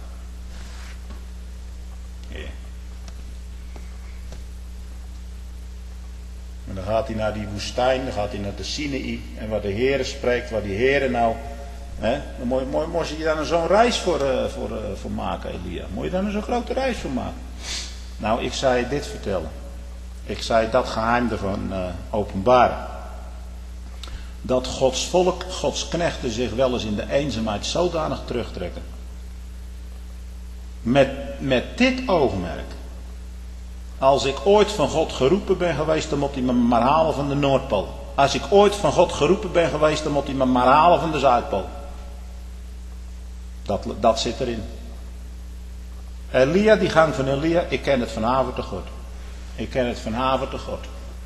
A: En dan gaat hij naar die woestijn, dan gaat hij naar de Sinaï. En waar de Heere spreekt, waar die Heere nou... Hè, dan moet, moet, moet je daar nou zo'n reis voor, uh, voor, uh, voor maken, Elia. Moet je daar nou zo'n grote reis voor maken? Nou, ik zou je dit vertellen. Ik zou je dat geheim ervan uh, openbaren. Dat Gods volk, Gods knechten zich wel eens in de eenzaamheid zodanig terugtrekken. Met, met dit oogmerk. Als ik ooit van God geroepen ben geweest, dan moet hij me maar halen van de Noordpool. Als ik ooit van God geroepen ben geweest, dan moet hij me maar halen van de Zuidpool. Dat, dat zit erin. Elia, die gang van Elia, ik ken het van haver te God. Ik ken het van haver te God.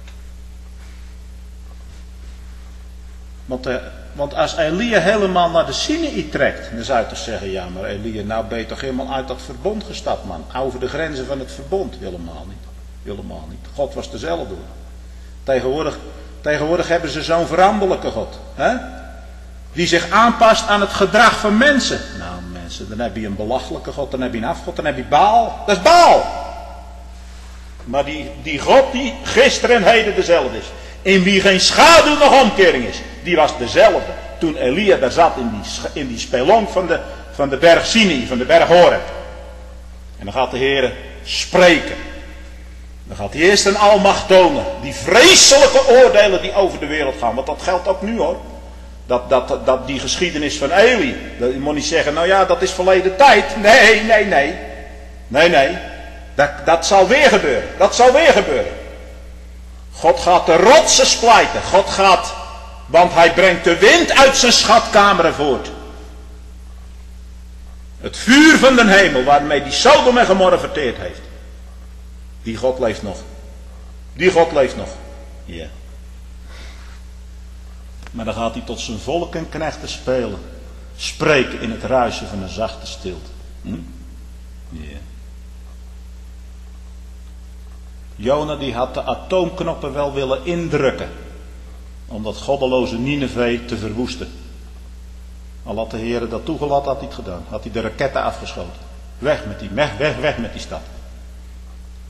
A: Want, uh, want als Elia helemaal naar de Sinaï trekt, dan zou je toch zeggen, ja maar Elia, nou ben je toch helemaal uit dat verbond gestapt, man. Over de grenzen van het verbond. Helemaal niet. Helemaal niet. God was dezelfde. Tegenwoordig, tegenwoordig hebben ze zo'n veranderlijke God. Hè? Die zich aanpast aan het gedrag van mensen. Nou mensen, dan heb je een belachelijke God, dan heb je een afgod, dan heb je Baal. Dat is Baal. Maar die, die God die gisteren en heden dezelfde is. In wie geen schaduw nog omkering is. Die was dezelfde. Toen Elia daar zat in die, in die spelonk van de, van de berg Sinai, van de berg Horeb. En dan gaat de Heer spreken. Dan gaat hij eerst een almacht tonen. Die vreselijke oordelen die over de wereld gaan. Want dat geldt ook nu hoor. Dat, dat, dat die geschiedenis van Eli. Dat, je moet niet zeggen, nou ja, dat is verleden tijd. Nee, nee, nee. Nee, nee. Dat, dat zal weer gebeuren. Dat zal weer gebeuren. God gaat de rotsen splijten. God gaat, want hij brengt de wind uit zijn schatkameren voort. Het vuur van de hemel waarmee die Sodom en Gomorra verteerd heeft. Die God leeft nog. Die God leeft nog. Ja. Maar dan gaat hij tot zijn volk en knechten spelen. Spreken in het ruisen van een zachte stilte. Hm? Ja. Jona die had de atoomknoppen wel willen indrukken. Om dat goddeloze Nineve te verwoesten. Al had de Heer dat toegelaten, had hij het gedaan. Had hij de raketten afgeschoten. Weg met die, weg, weg, weg met die stad.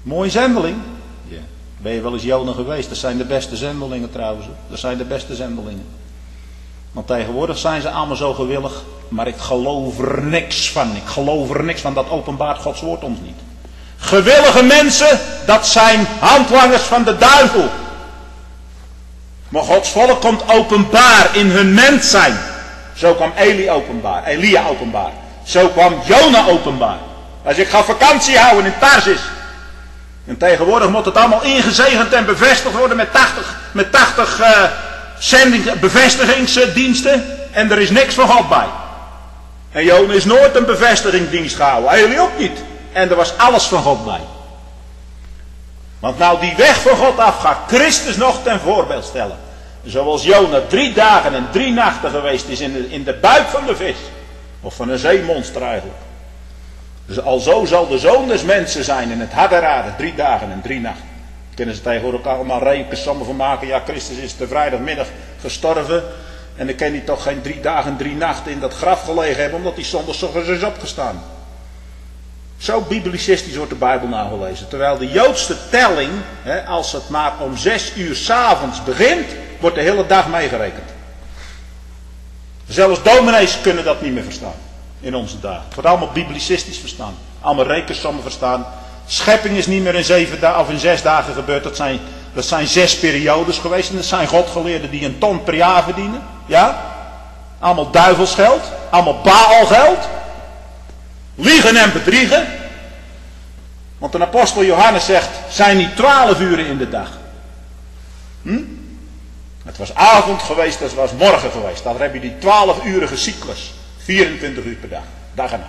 A: Mooi zendeling. Ja. Ben je wel eens Jona geweest? Dat zijn de beste zendelingen trouwens. Dat zijn de beste zendelingen. Want tegenwoordig zijn ze allemaal zo gewillig. Maar ik geloof er niks van. Ik geloof er niks van. Dat openbaart Gods woord ons niet. Gewillige mensen, dat zijn handlangers van de duivel. Maar Gods volk komt openbaar in hun mens zijn. Zo kwam Eli openbaar, Elia openbaar. Zo kwam Jona openbaar. Als ik ga vakantie houden in Tarsis. En tegenwoordig moet het allemaal ingezegend en bevestigd worden met tachtig, met tachtig uh, zending, bevestigingsdiensten. En er is niks van God bij. En Jona is nooit een bevestigingsdienst gehouden. Eli ook niet. En er was alles van God bij. Want nou die weg van God af gaat Christus nog ten voorbeeld stellen. Zoals Jona drie dagen en drie nachten geweest is in de, in de buik van de vis. Of van een zeemonster eigenlijk. Dus alzo zal de zoon des mensen zijn in het Haderaden drie dagen en drie nachten. Kunnen ze tegenwoordig ook allemaal rekensommen van maken. Ja, Christus is de vrijdagmiddag gestorven. En dan kan hij toch geen drie dagen en drie nachten in dat graf gelegen hebben. Omdat hij zondags is opgestaan. Zo biblicistisch wordt de Bijbel nou gelezen. Terwijl de Joodse telling, hè, als het maar om zes uur 's avonds begint, wordt de hele dag meegerekend. Zelfs dominees kunnen dat niet meer verstaan. In onze dagen. Het wordt allemaal biblicistisch verstaan. Allemaal rekensommen verstaan. Schepping is niet meer in zeven dagen of in zes dagen gebeurd. Dat zijn, dat zijn zes periodes geweest. En dat zijn godgeleerden die een ton per jaar verdienen. Ja? Allemaal duivelsgeld. Allemaal Baalgeld. Liegen en bedriegen. Want een apostel Johannes zegt, zijn niet twaalf uren in de dag. Hm? Het was avond geweest, het was morgen geweest. Dan heb je die twaalf-urige cyclus. vierentwintig uur per dag. Dag en nacht.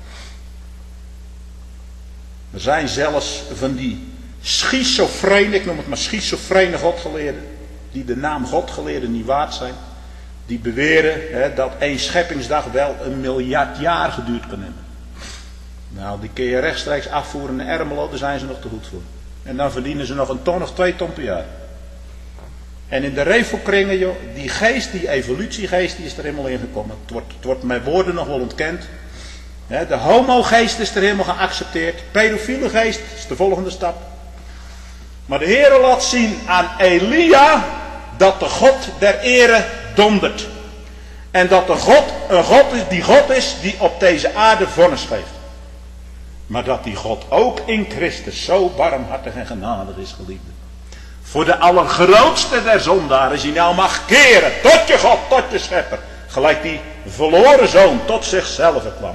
A: Er zijn zelfs van die schizofrene, ik noem het maar schizofrene godgeleerden, die de naam godgeleerden niet waard zijn. Die beweren hè, dat één scheppingsdag wel een miljard jaar geduurd kan hebben. Nou, die kun je rechtstreeks afvoeren naar Ermelo, daar zijn ze nog te goed voor. En dan verdienen ze nog een ton of twee ton per jaar. En in de revelkringen, joh, die geest, die evolutiegeest, die is er helemaal ingekomen. Het wordt, het wordt met woorden nog wel ontkend. De homogeest is er helemaal geaccepteerd. Pedofiele geest is de volgende stap. Maar de Heer laat zien aan Elia dat de God der ere dondert. En dat de God een God is die God is die op deze aarde vonnis geeft. Maar dat die God ook in Christus zo barmhartig en genadig is, geliefde. Voor de allergrootste der zondaren, als je nou mag keren tot je God, tot je schepper. Gelijk die verloren zoon tot zichzelf kwam.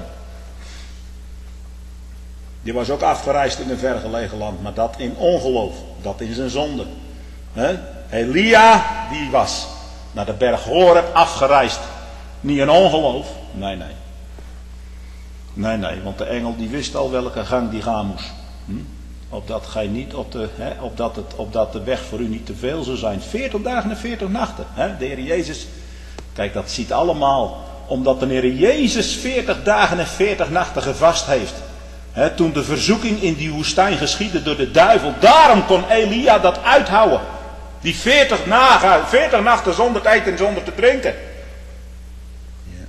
A: Die was ook afgereisd in een vergelegen land, maar dat in ongeloof, dat in zijn zonde. He? Elia, die was naar de berg Horeb afgereisd. Niet in ongeloof, nee, nee. Nee, nee, want de engel die wist al welke gang die gaan moest. Hm? Opdat gij niet op de, hè, opdat, het, opdat de weg voor u niet te veel zou zijn. veertig dagen en veertig nachten. Hè? De Heer Jezus, kijk, dat ziet allemaal omdat de Heer Jezus veertig dagen en veertig nachten gevast heeft. Hè, toen de verzoeking in die woestijn geschiedde door de duivel. Daarom kon Elia dat uithouden. Die veertig, nagen, veertig nachten zonder te eten en zonder te drinken. Ja.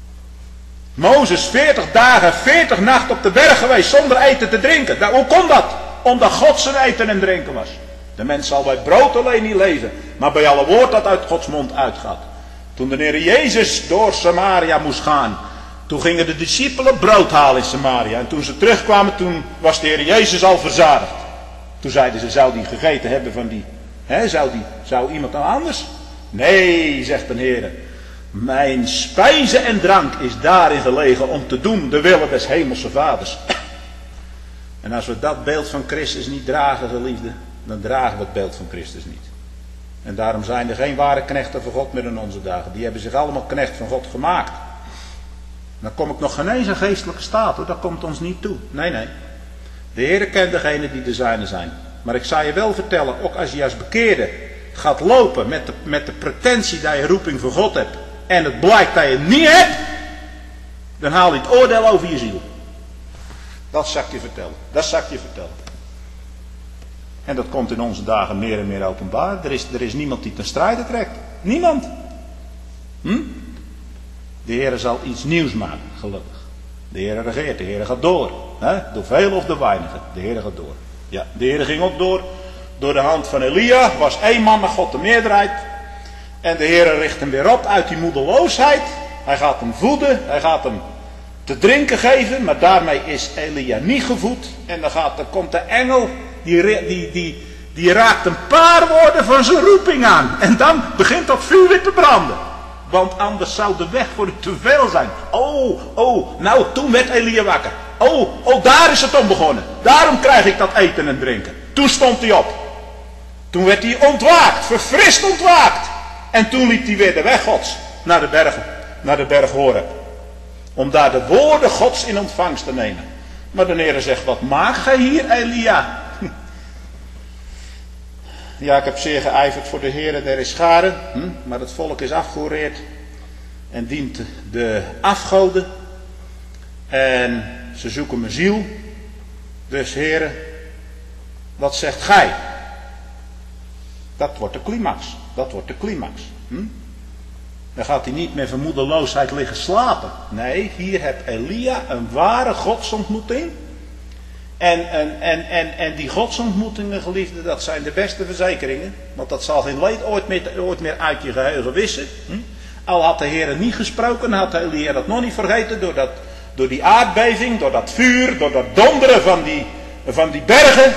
A: Mozes veertig dagen, veertig nachten op de berg geweest zonder eten te drinken. Nou, hoe kon dat? Omdat God zijn eten en drinken was. De mens zal bij brood alleen niet leven, maar bij alle woord dat uit Gods mond uitgaat. Toen de Heer Jezus door Samaria moest gaan, toen gingen de discipelen brood halen in Samaria. En toen ze terugkwamen, toen was de Heer Jezus al verzadigd. Toen zeiden ze, zou die gegeten hebben van die, hè, zou, die, zou iemand nou anders? Nee, zegt de Heer, mijn spijze en drank is daarin gelegen om te doen de willen des hemelse vaders. En als we dat beeld van Christus niet dragen, geliefde, dan dragen we het beeld van Christus niet. En daarom zijn er geen ware knechten van God meer in onze dagen. Die hebben zich allemaal knecht van God gemaakt. Dan kom ik nog geen eens in geestelijke staat, hoor. Dat komt ons niet toe. Nee, nee. De Heer kent degenen die de zijne zijn. Maar ik zou je wel vertellen, ook als je als bekeerde gaat lopen met de, met de pretentie dat je roeping voor God hebt. En het blijkt dat je het niet hebt. Dan haal je het oordeel over je ziel. Dat zal ik je vertellen. Dat zal ik je vertellen. En dat komt in onze dagen meer en meer openbaar. Er is, er is niemand die ten strijde trekt. Niemand. Hm? De Heer zal iets nieuws maken, gelukkig. De Heer regeert, de Heer gaat door. Hè? Door veel of door weinigen. De Heer gaat door. Ja, de Heer ging ook door, door de hand van Elia, was één man naar God de meerderheid. En de Heer richt hem weer op uit die moedeloosheid. Hij gaat hem voeden, hij gaat hem te drinken geven, maar daarmee is Elia niet gevoed. En dan, gaat, dan komt de engel, die, die, die, die raakt een paar woorden van zijn roeping aan. En dan begint dat vuur weer te branden. Want anders zou de weg voor u te veel zijn. Oh, oh, nou toen werd Elia wakker. Oh, oh, daar is het om begonnen. Daarom krijg ik dat eten en drinken. Toen stond hij op. Toen werd hij ontwaakt, verfrist ontwaakt. En toen liep hij weer de weg Gods naar de bergen, naar de berg Horeb. Om daar de woorden Gods in ontvangst te nemen. Maar de Heer zegt, wat maak gij hier, Elia? Ja, ik heb zeer geijverd voor de Heer der is scharen. Hm? Maar het volk is afgehoereerd. En dient de afgoden. En ze zoeken mijn ziel. Dus Heere, wat zegt gij? Dat wordt de climax. Dat wordt de climax. Hm? Dan gaat hij niet met vermoedeloosheid liggen slapen. Nee, hier heeft Elia een ware godsontmoeting. En, en, en, en, en die godsontmoetingen, geliefden, dat zijn de beste verzekeringen. Want dat zal geen leed ooit meer, ooit meer uit je geheugen wissen. Hm? Al had de Heer niet gesproken, had Elia dat nog niet vergeten. Door, dat, door die aardbeving, door dat vuur, door dat donderen van die, van die bergen.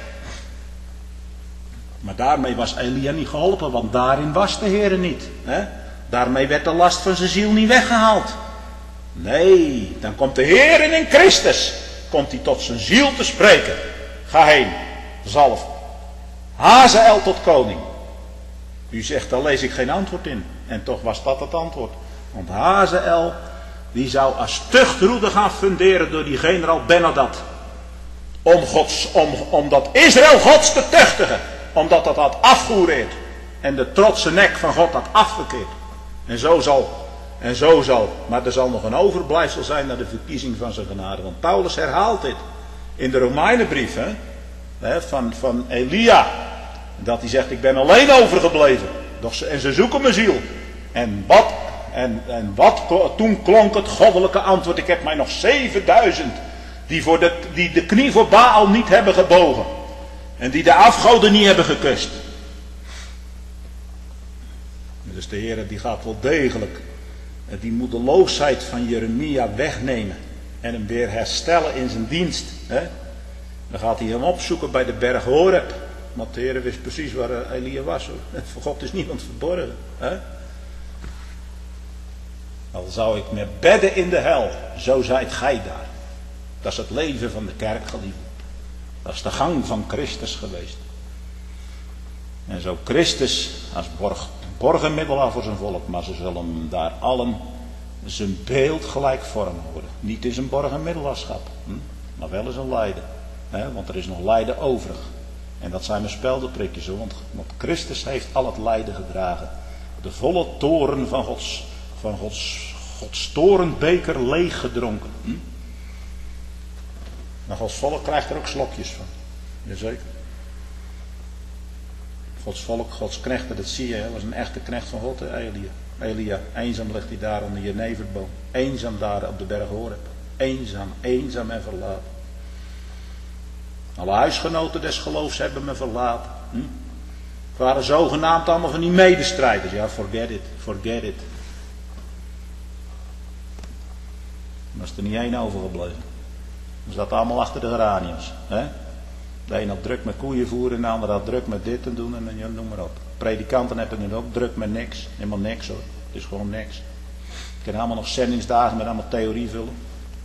A: Maar daarmee was Elia niet geholpen, want daarin was de Heer niet. Hè? Daarmee werd de last van zijn ziel niet weggehaald. Nee, dan komt de Heer in Christus. Komt hij tot zijn ziel te spreken. Ga heen, zalf Hazael tot koning. U zegt, daar lees ik geen antwoord in. En toch was dat het antwoord. Want Hazael, die zou als tuchtroede gaan funderen door die generaal Benadad. Om, Gods, om, om dat Israël Gods te tuchtigen. Omdat dat had afgehoereerd. En de trotse nek van God had afgekeerd. En zo zal, en zo zal, maar er zal nog een overblijfsel zijn naar de verkiezing van zijn genade. Want Paulus herhaalt dit in de Romeinenbrief hè, hè, van, van Elia. Dat hij zegt, ik ben alleen overgebleven. Doch ze, en ze zoeken mijn ziel. En wat, en, en wat, toen klonk het goddelijke antwoord. Ik heb mij nog zevenduizend die, voor de, die de knie voor Baal niet hebben gebogen. En die de afgoden niet hebben gekust. Dus de Heer die gaat wel degelijk die moedeloosheid van Jeremia wegnemen. En hem weer herstellen in zijn dienst. Hè? Dan gaat hij hem opzoeken bij de berg Horeb. Want de Heer wist precies waar Elia was. Hoor. Voor God is niemand verborgen. Hè? Al zou ik met bedden in de hel, zo zijt gij daar. Dat is het leven van de kerk, geliefd. Dat is de gang van Christus geweest. En zo Christus als borg, borgenmiddelaar voor zijn volk. Maar ze zullen hem daar allen zijn beeld gelijkvormig worden. Niet in zijn borgenmiddelaarschap. Hm? Maar wel in zijn lijden. Hè? Want er is nog lijden overig. En dat zijn mijn speldenprikjes. Hoor. Want, want Christus heeft al het lijden gedragen. De volle toren van Gods, van Gods, Gods torenbeker leeg gedronken. Hm? Maar Gods volk krijgt er ook slokjes van. Jazeker. Gods volk, Gods knechten, dat zie je, hij was een echte knecht van God, Elia. Elia, eenzaam ligt hij daar onder je neverboom. Eenzaam daar op de berg Horeb. Eenzaam, eenzaam en verlaten. Alle huisgenoten des geloofs hebben me verlaten. Hm? Het waren zogenaamd allemaal van die medestrijders. Ja, forget it, forget it. Er is er niet één overgebleven. Ze zaten allemaal achter de geraniums. Hè? De een had druk met koeien voeren en de ander had druk met dit en doen en ja, noem maar op. Predikanten hebben nu ook druk met niks. Helemaal niks hoor. Het is gewoon niks. Ik ken allemaal nog zendingsdagen met allemaal theorie vullen.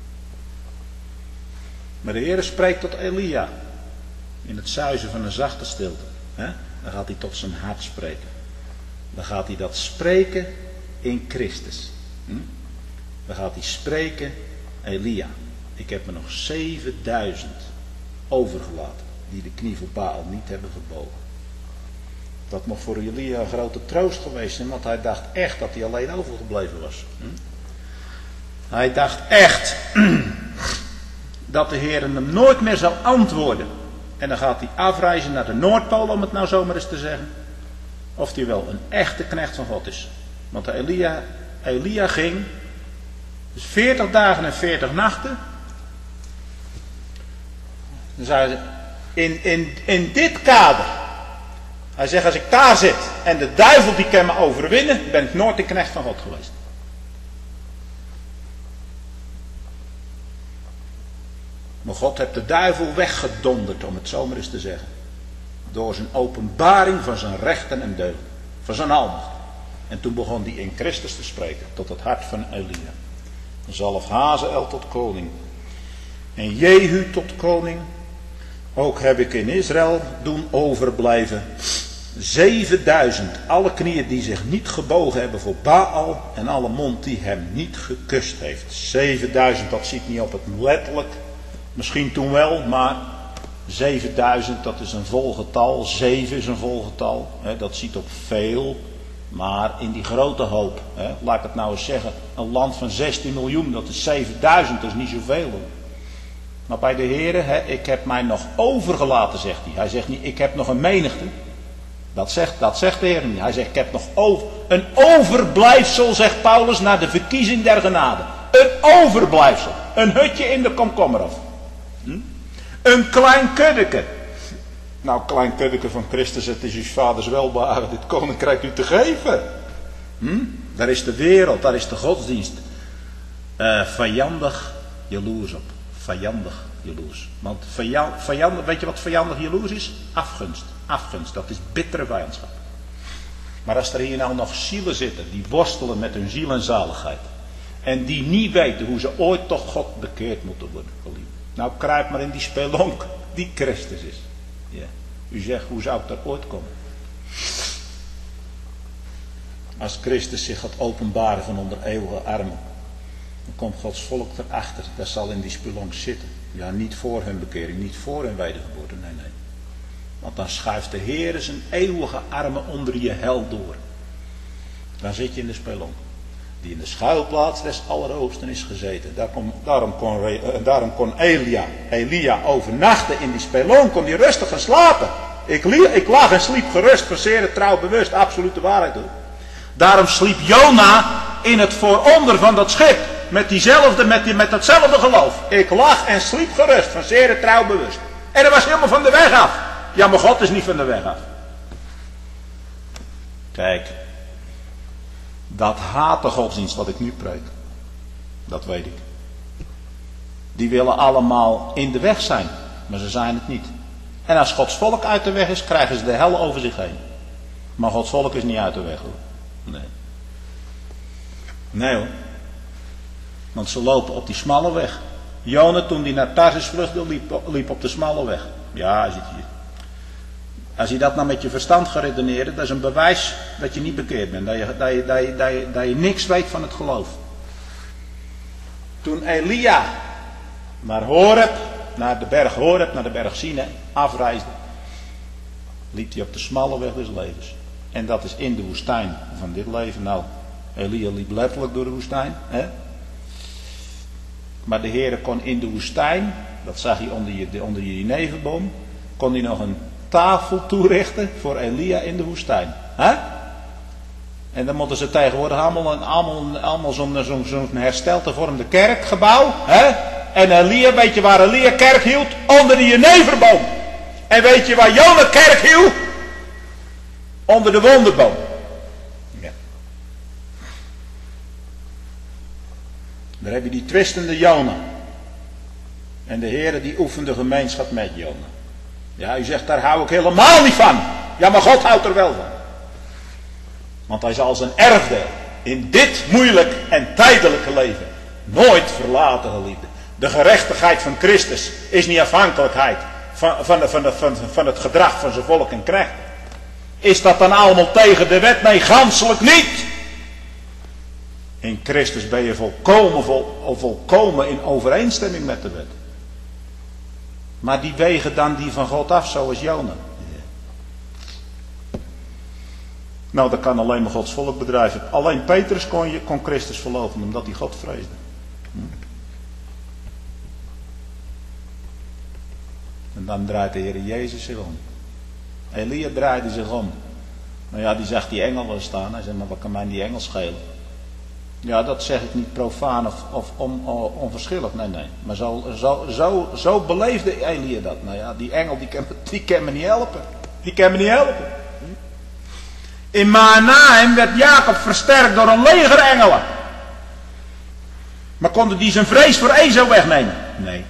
A: Maar de Heer spreekt tot Elia. In het zuizen van een zachte stilte. Hè? Dan gaat hij tot zijn hart spreken. Dan gaat hij dat spreken in Christus. Hm? Dan gaat hij spreken, Elia. Ik heb me nog zevenduizend overgelaten. Die de knie voor Baal niet hebben gebogen. Dat mocht voor Elia een grote troost geweest zijn. Want hij dacht echt dat hij alleen overgebleven was. Hm? Hij dacht echt dat de Heer hem nooit meer zou antwoorden. En dan gaat hij afreizen naar de Noordpool, om het nou zomaar eens te zeggen. Of hij wel een echte knecht van God is. Want Elia, Elia ging dus veertig dagen en veertig nachten. Dan zei ze, in, in, in dit kader. Hij zegt, als ik daar zit en de duivel die kan me overwinnen, ben ik nooit een knecht van God geweest. Maar God heeft de duivel weggedonderd, om het zo maar eens te zeggen. Door zijn openbaring van zijn rechten en deugden. Van zijn almacht. En toen begon hij in Christus te spreken. Tot het hart van Elia. Zalf Hazael tot koning. En Jehu tot koning. Ook heb ik in Israël doen overblijven. Zevenduizend. Alle knieën die zich niet gebogen hebben voor Baal. En alle mond die hem niet gekust heeft. Zevenduizend, dat ziet niet op het letterlijk. Misschien toen wel, maar zevenduizend, dat is een volgetal. Zeven is een volgetal. Hè, dat ziet op veel. Maar in die grote hoop, hè, laat ik het nou eens zeggen. Een land van zestien miljoen, dat is zevenduizend, dat is niet zoveel. Hoor. Maar bij de Heere, hè, ik heb mij nog overgelaten, zegt hij. Hij zegt niet, ik heb nog een menigte. Dat zegt, dat zegt de Heer niet. Hij zegt, ik heb nog over, een overblijfsel, zegt Paulus, naar de verkiezing der genade. Een overblijfsel. Een hutje in de komkommerhof. Hm? Een klein kuddeke. Nou, klein kuddeke van Christus, het is uw vaders welbehagen dit koninkrijk u te geven. Hm? Daar is de wereld, daar is de godsdienst. Uh, vijandig jaloers op. Vijandig jaloers. Want vijand, vijandig, weet je wat vijandig jaloers is? Afgunst. Afgunst, dat is bittere vijandschap. Maar als er hier nou nog zielen zitten, die worstelen met hun ziel en zaligheid. En die niet weten hoe ze ooit toch God bekeerd moeten worden. Nou, kruip maar in die spelonk die Christus is. Ja. U zegt, hoe zou ik daar ooit komen? Als Christus zich gaat openbaren van onder eeuwige armen, dan komt Gods volk erachter. Dat zal in die spelonk zitten. Ja, niet voor hun bekering, niet voor hun wedergeboorte, nee, nee. Want dan schuift de Heer zijn eeuwige armen onder je hel door. Dan zit je in de spelonk. Die in de schuilplaats des Allerhoogsten is gezeten. Daar kon, daarom, kon, uh, daarom kon Elia, Elia overnachten in die spelonk. Kon hij rustig gaan slapen. Ik, ik lag en sliep gerust, verzeren, trouw, bewust. Absolute waarheid hoor. Daarom sliep Jona in het vooronder van dat schip. Met diezelfde, met, die, met datzelfde geloof. Ik lag en sliep gerust, verzeren, trouw, bewust. En dat was helemaal van de weg af. Ja, maar God is niet van de weg af. Kijk. Dat haat de godsdienst wat ik nu preek. Dat weet ik. Die willen allemaal in de weg zijn. Maar ze zijn het niet. En als Gods volk uit de weg is, krijgen ze de hel over zich heen. Maar Gods volk is niet uit de weg hoor. Nee. Nee hoor. Want ze lopen op die smalle weg. Jona toen hij naar Tarsus vluchtte, liep, liep op de smalle weg. Ja, hij zit hier. Als je dat nou met je verstand gaat redeneren, dat is een bewijs dat je niet bekeerd bent. Dat je, dat je, dat je, dat je, dat je niks weet van het geloof. Toen Elia naar Horeb, naar de berg Horeb, naar de berg Sinai, afreisde, liep hij op de smalle weg des levens. En dat is in de woestijn van dit leven. Nou, Elia liep letterlijk door de woestijn. Hè? Maar de Heere kon in de woestijn, dat zag hij onder je, onder je jeneverboom, kon hij nog een tafel toerichten voor Elia in de woestijn. Hè? En dan moeten ze tegenwoordig allemaal, allemaal, allemaal zo'n, zo'n, zo'n herstel te vormde kerkgebouw. Hè? En Elia, weet je waar Elia kerk hield? Onder de jeneverboom. En weet je waar Jona kerk hield? Onder de wonderboom. Ja. Daar heb je die twistende Jona. En de Heere die oefende gemeenschap met Jona. Ja, u zegt, daar hou ik helemaal niet van. Ja, maar God houdt er wel van. Want hij zal zijn erfdeel in dit moeilijk en tijdelijke leven nooit verlaten, geliefde. De gerechtigheid van Christus is niet afhankelijkheid van, van, de, van, de, van, van het gedrag van zijn volk en knechten. Is dat dan allemaal tegen de wet? Nee, ganselijk niet. In Christus ben je volkomen, vol, volkomen in overeenstemming met de wet. Maar die wegen dan die van God af, zoals Jona. Nou, dat kan alleen maar Gods volk bedrijven. Alleen Petrus kon, je, kon Christus verloochenen, omdat hij God vreesde. Hm. En dan draait de Heer Jezus zich om. Elia draaide zich om. Nou ja, die zag die engel wel staan. Hij zei, maar wat kan mij die engel schelen? Ja, dat zeg ik niet profaan of, of on, on, onverschillig, nee, nee. Maar zo, zo, zo, zo beleefde Elia dat. Nou ja, die engel die kan, die kan me niet helpen. Die kan me niet helpen. In Mahanaim werd Jacob versterkt door een leger engelen. Maar konden die zijn vrees voor Esau wegnemen? Nee.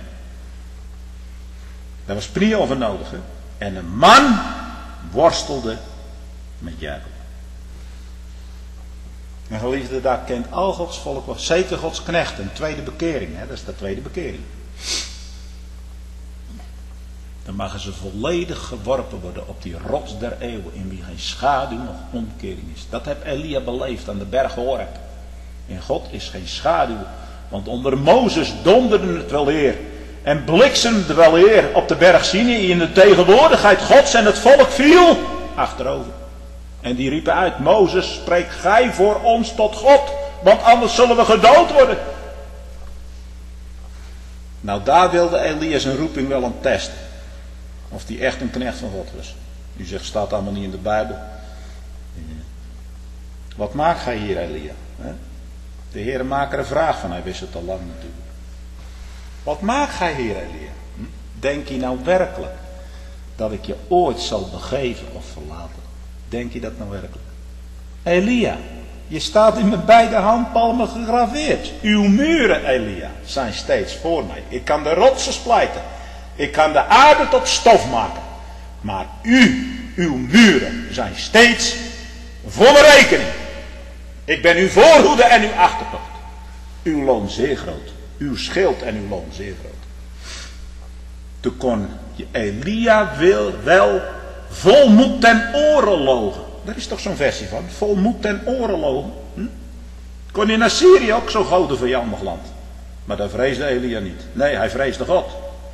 A: Daar was Peniel voor nodig. Hè? En een man worstelde met Jacob. En geliefde, daar kent al Gods volk wel. Zeker Gods knecht, een tweede bekering. Hè? Dat is de tweede bekering. Dan mogen ze volledig geworpen worden op die rots der eeuwen, in wie geen schaduw nog omkering is. Dat heeft Elia beleefd aan de berg Horeb. In God is geen schaduw. Want onder Mozes donderde het wel eer. En bliksemde wel eer op de berg Sinai. In de tegenwoordigheid Gods en het volk viel achterover. En die riepen uit: Mozes, spreek gij voor ons tot God. Want anders zullen we gedood worden. Nou, daar wilde Elia zijn roeping wel aan testen. Of die echt een knecht van God was. U zegt, staat allemaal niet in de Bijbel. Wat maakt gij hier, Elia? De Heere maakt er een vraag van. Hij wist het al lang natuurlijk. Wat maakt gij hier, Elia? Denk je nou werkelijk dat ik je ooit zal begeven of verlaten? Denk je dat nou werkelijk? Elia, je staat in mijn beide handpalmen gegraveerd. Uw muren, Elia, zijn steeds voor mij. Ik kan de rotsen splijten. Ik kan de aarde tot stof maken. Maar u, uw muren, zijn steeds voor mijn rekening. Ik ben uw voorhoede en uw achtertocht. Uw loon zeer groot. Uw schild en uw loon zeer groot. Toen kon Elia wil wel vol moed ten oren logen. Daar is toch zo'n versie van. Vol moed ten oren logen. Hm? Kon in Assyrië ook zo'n gouden vijandig land. Maar daar vreesde Elia niet. Nee, hij vreesde God.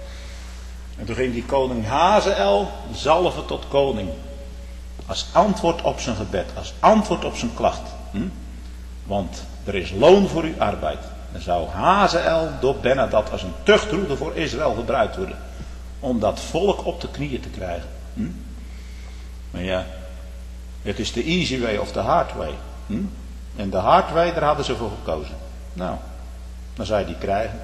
A: En toen ging die koning Hazael zalven tot koning. Als antwoord op zijn gebed. Als antwoord op zijn klacht. Hm? Want er is loon voor uw arbeid. Dan zou Hazael door Benadad als een tuchtroede voor Israël gebruikt worden. Om dat volk op de knieën te krijgen. Hm? Maar ja, het is de easy way of de hard way. Hm? En de hard way, daar hadden ze voor gekozen. Nou, dan zou je die krijgen.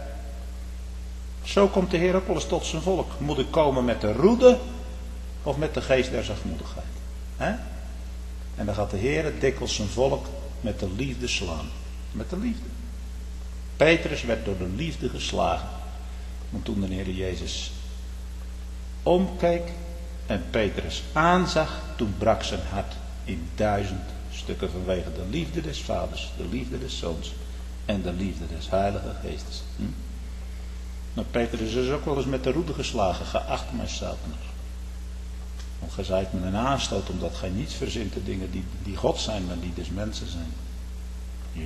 A: Zo komt de Heer ook wel eens tot zijn volk. Moet ik komen met de roede of met de geest der zachtmoedigheid? He? En dan gaat de Heer dikwijls zijn volk met de liefde slaan. Met de liefde. Petrus werd door de liefde geslagen. Want toen de Heer Jezus omkeek en Petrus aanzag, toen brak zijn hart in duizend stukken vanwege de liefde des vaders, de liefde des zoons en de liefde des heilige geestes. Hm? Maar Petrus is ook wel eens met de roede geslagen, geacht mij Satanas. Want gij zijt met een aanstoot omdat gij niets verzint de dingen die, die God zijn, maar die des mensen zijn. Hier.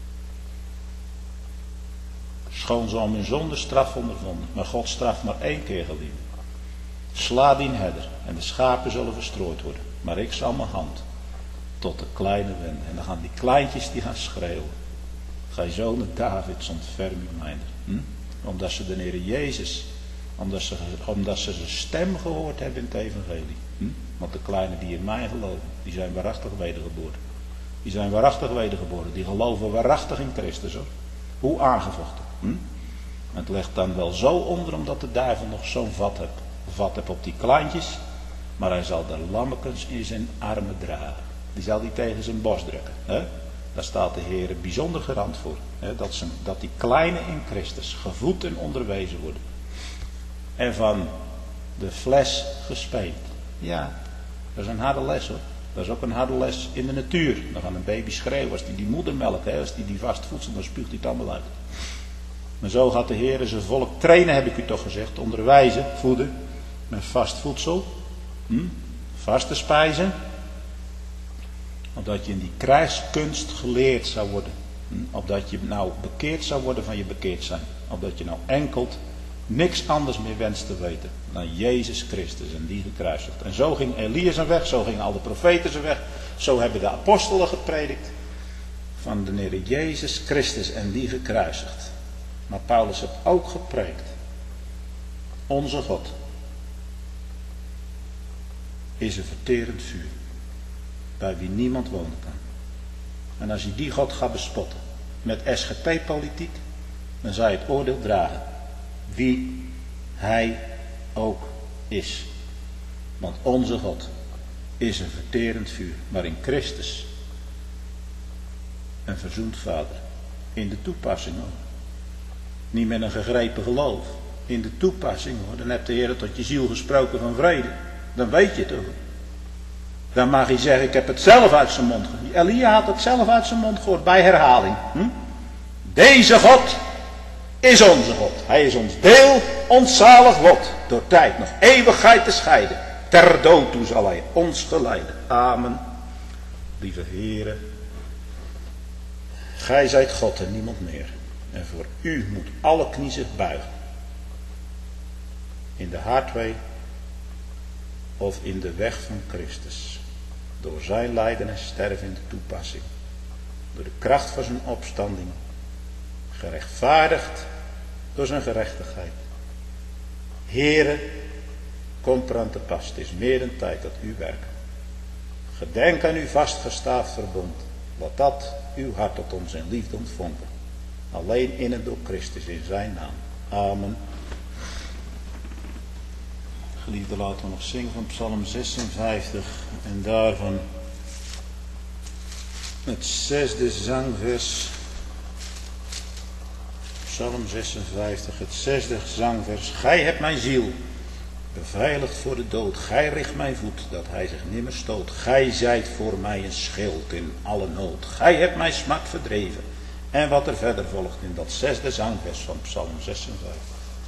A: Schoon ze om hun zonde straf ondervonden, maar God straft maar één keer geliefd. Sla die herder en de schapen zullen verstrooid worden, maar ik zal mijn hand tot de kleine wenden. En dan gaan die kleintjes die gaan schreeuwen. Gij zonen Davids ontferm u mijner. Hm? Omdat ze de Heer Jezus, omdat ze, omdat ze zijn stem gehoord hebben in het evangelie. Hm? Want de kleinen die in mij geloven, die zijn waarachtig wedergeboren. Die zijn waarachtig wedergeboren. Die geloven waarachtig in Christus. Hoor. Hoe aangevochten. Hm? Het legt dan wel zo onder omdat de duivel nog zo'n vat heeft. Vat heeft op die kleintjes. Maar hij zal de lammekens in zijn armen dragen. Die zal die tegen zijn borst drukken. Hè? Daar staat de Heer bijzonder garant voor. Hè? Dat, zijn, dat die kleinen in Christus gevoed en onderwezen worden. En van de fles gespeeld. Ja, dat is een harde les hoor. Dat is ook een harde les in de natuur. Dan gaan een baby schreeuwen als die die moeder melkt. Hè? Als die die vast voedsel, dan spuugt hij het allemaal uit. Maar zo gaat de Heer zijn volk trainen, heb ik u toch gezegd. Onderwijzen, voeden. Met vast voedsel. Hm? Vaste spijzen. Opdat je in die krijgskunst geleerd zou worden. Hm? Opdat je nou bekeerd zou worden van je bekeerd zijn. Opdat je nou enkel niks anders meer wenst te weten dan Jezus Christus en die gekruisigd. En zo ging Elia zijn weg, zo gingen al de profeten zijn weg. Zo hebben de apostelen gepredikt van de Heer Jezus Christus en die gekruisigd. Maar Paulus heeft ook gepreekt. Onze God is een verterend vuur. Bij wie niemand wonen kan. En als je die God gaat bespotten. met S G P-politiek, dan zou je het oordeel dragen. Wie hij ook is. Want onze God is een verterend vuur, maar in Christus een verzoend Vader. In de toepassing hoor. Niet met een gegrepen geloof. In de toepassing hoor. Dan hebt de Heer tot je ziel gesproken van vrede. Dan weet je het ook. Dan mag hij zeggen, ik heb het zelf uit zijn mond gehoord. Elia had het zelf uit zijn mond gehoord bij herhaling. Hm? Deze God is onze God. Hij is ons deel, ons zalig lot. Door tijd nog eeuwigheid te scheiden. Ter dood toe zal hij ons geleiden. Amen. Lieve Heere. Gij zijt God en niemand meer. En voor u moet alle knie zich buigen. In de haardwee of in de weg van Christus. Door zijn lijden en sterven in de toepassing. Door de kracht van zijn opstanding. Gerechtvaardigd door zijn gerechtigheid. Heere, komt er aan te pas. Het is meer dan tijd dat u werkt. Gedenk aan uw vastgestaafd verbond. Laat dat uw hart tot ons in liefde ontvonken. Alleen in en door Christus in zijn naam. Amen. Geliefde, laten we nog zingen van Psalm zesenvijftig. En daarvan het zesde zangvers. Psalm zesenvijftig, het zesde zangvers. Gij hebt mijn ziel beveiligd voor de dood. Gij richt mijn voet, dat hij zich nimmer stoot. Gij zijt voor mij een schild in alle nood. Gij hebt mijn smak verdreven. En wat er verder volgt in dat zesde zangvers van Psalm zesenvijftig.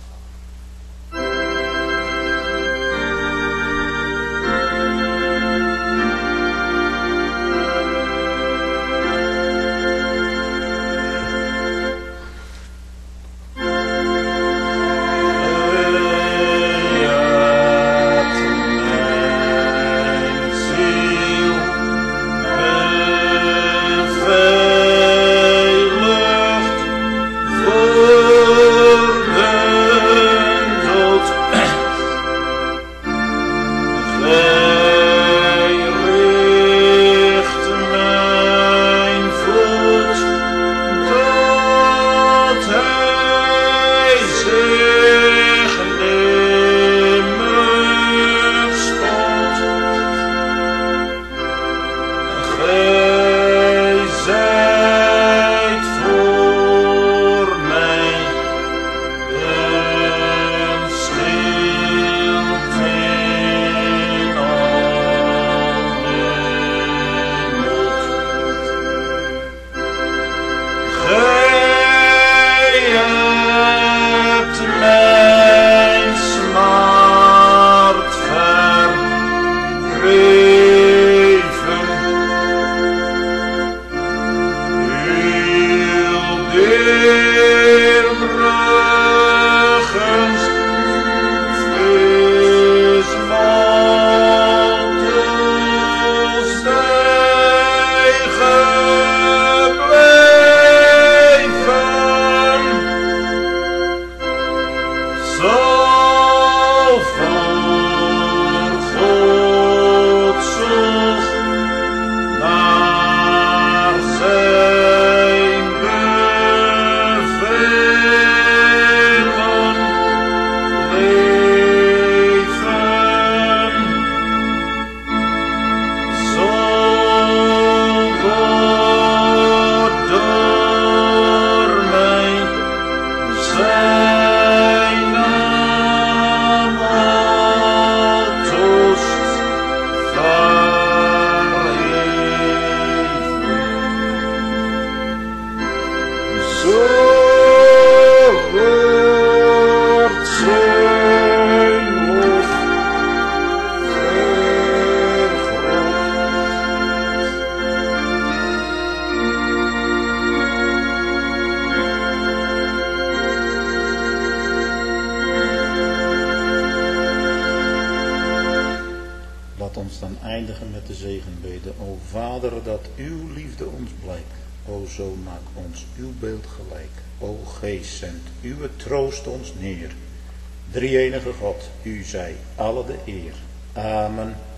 A: Troost ons neer. Drie-enige God, u zij alle de eer. Amen.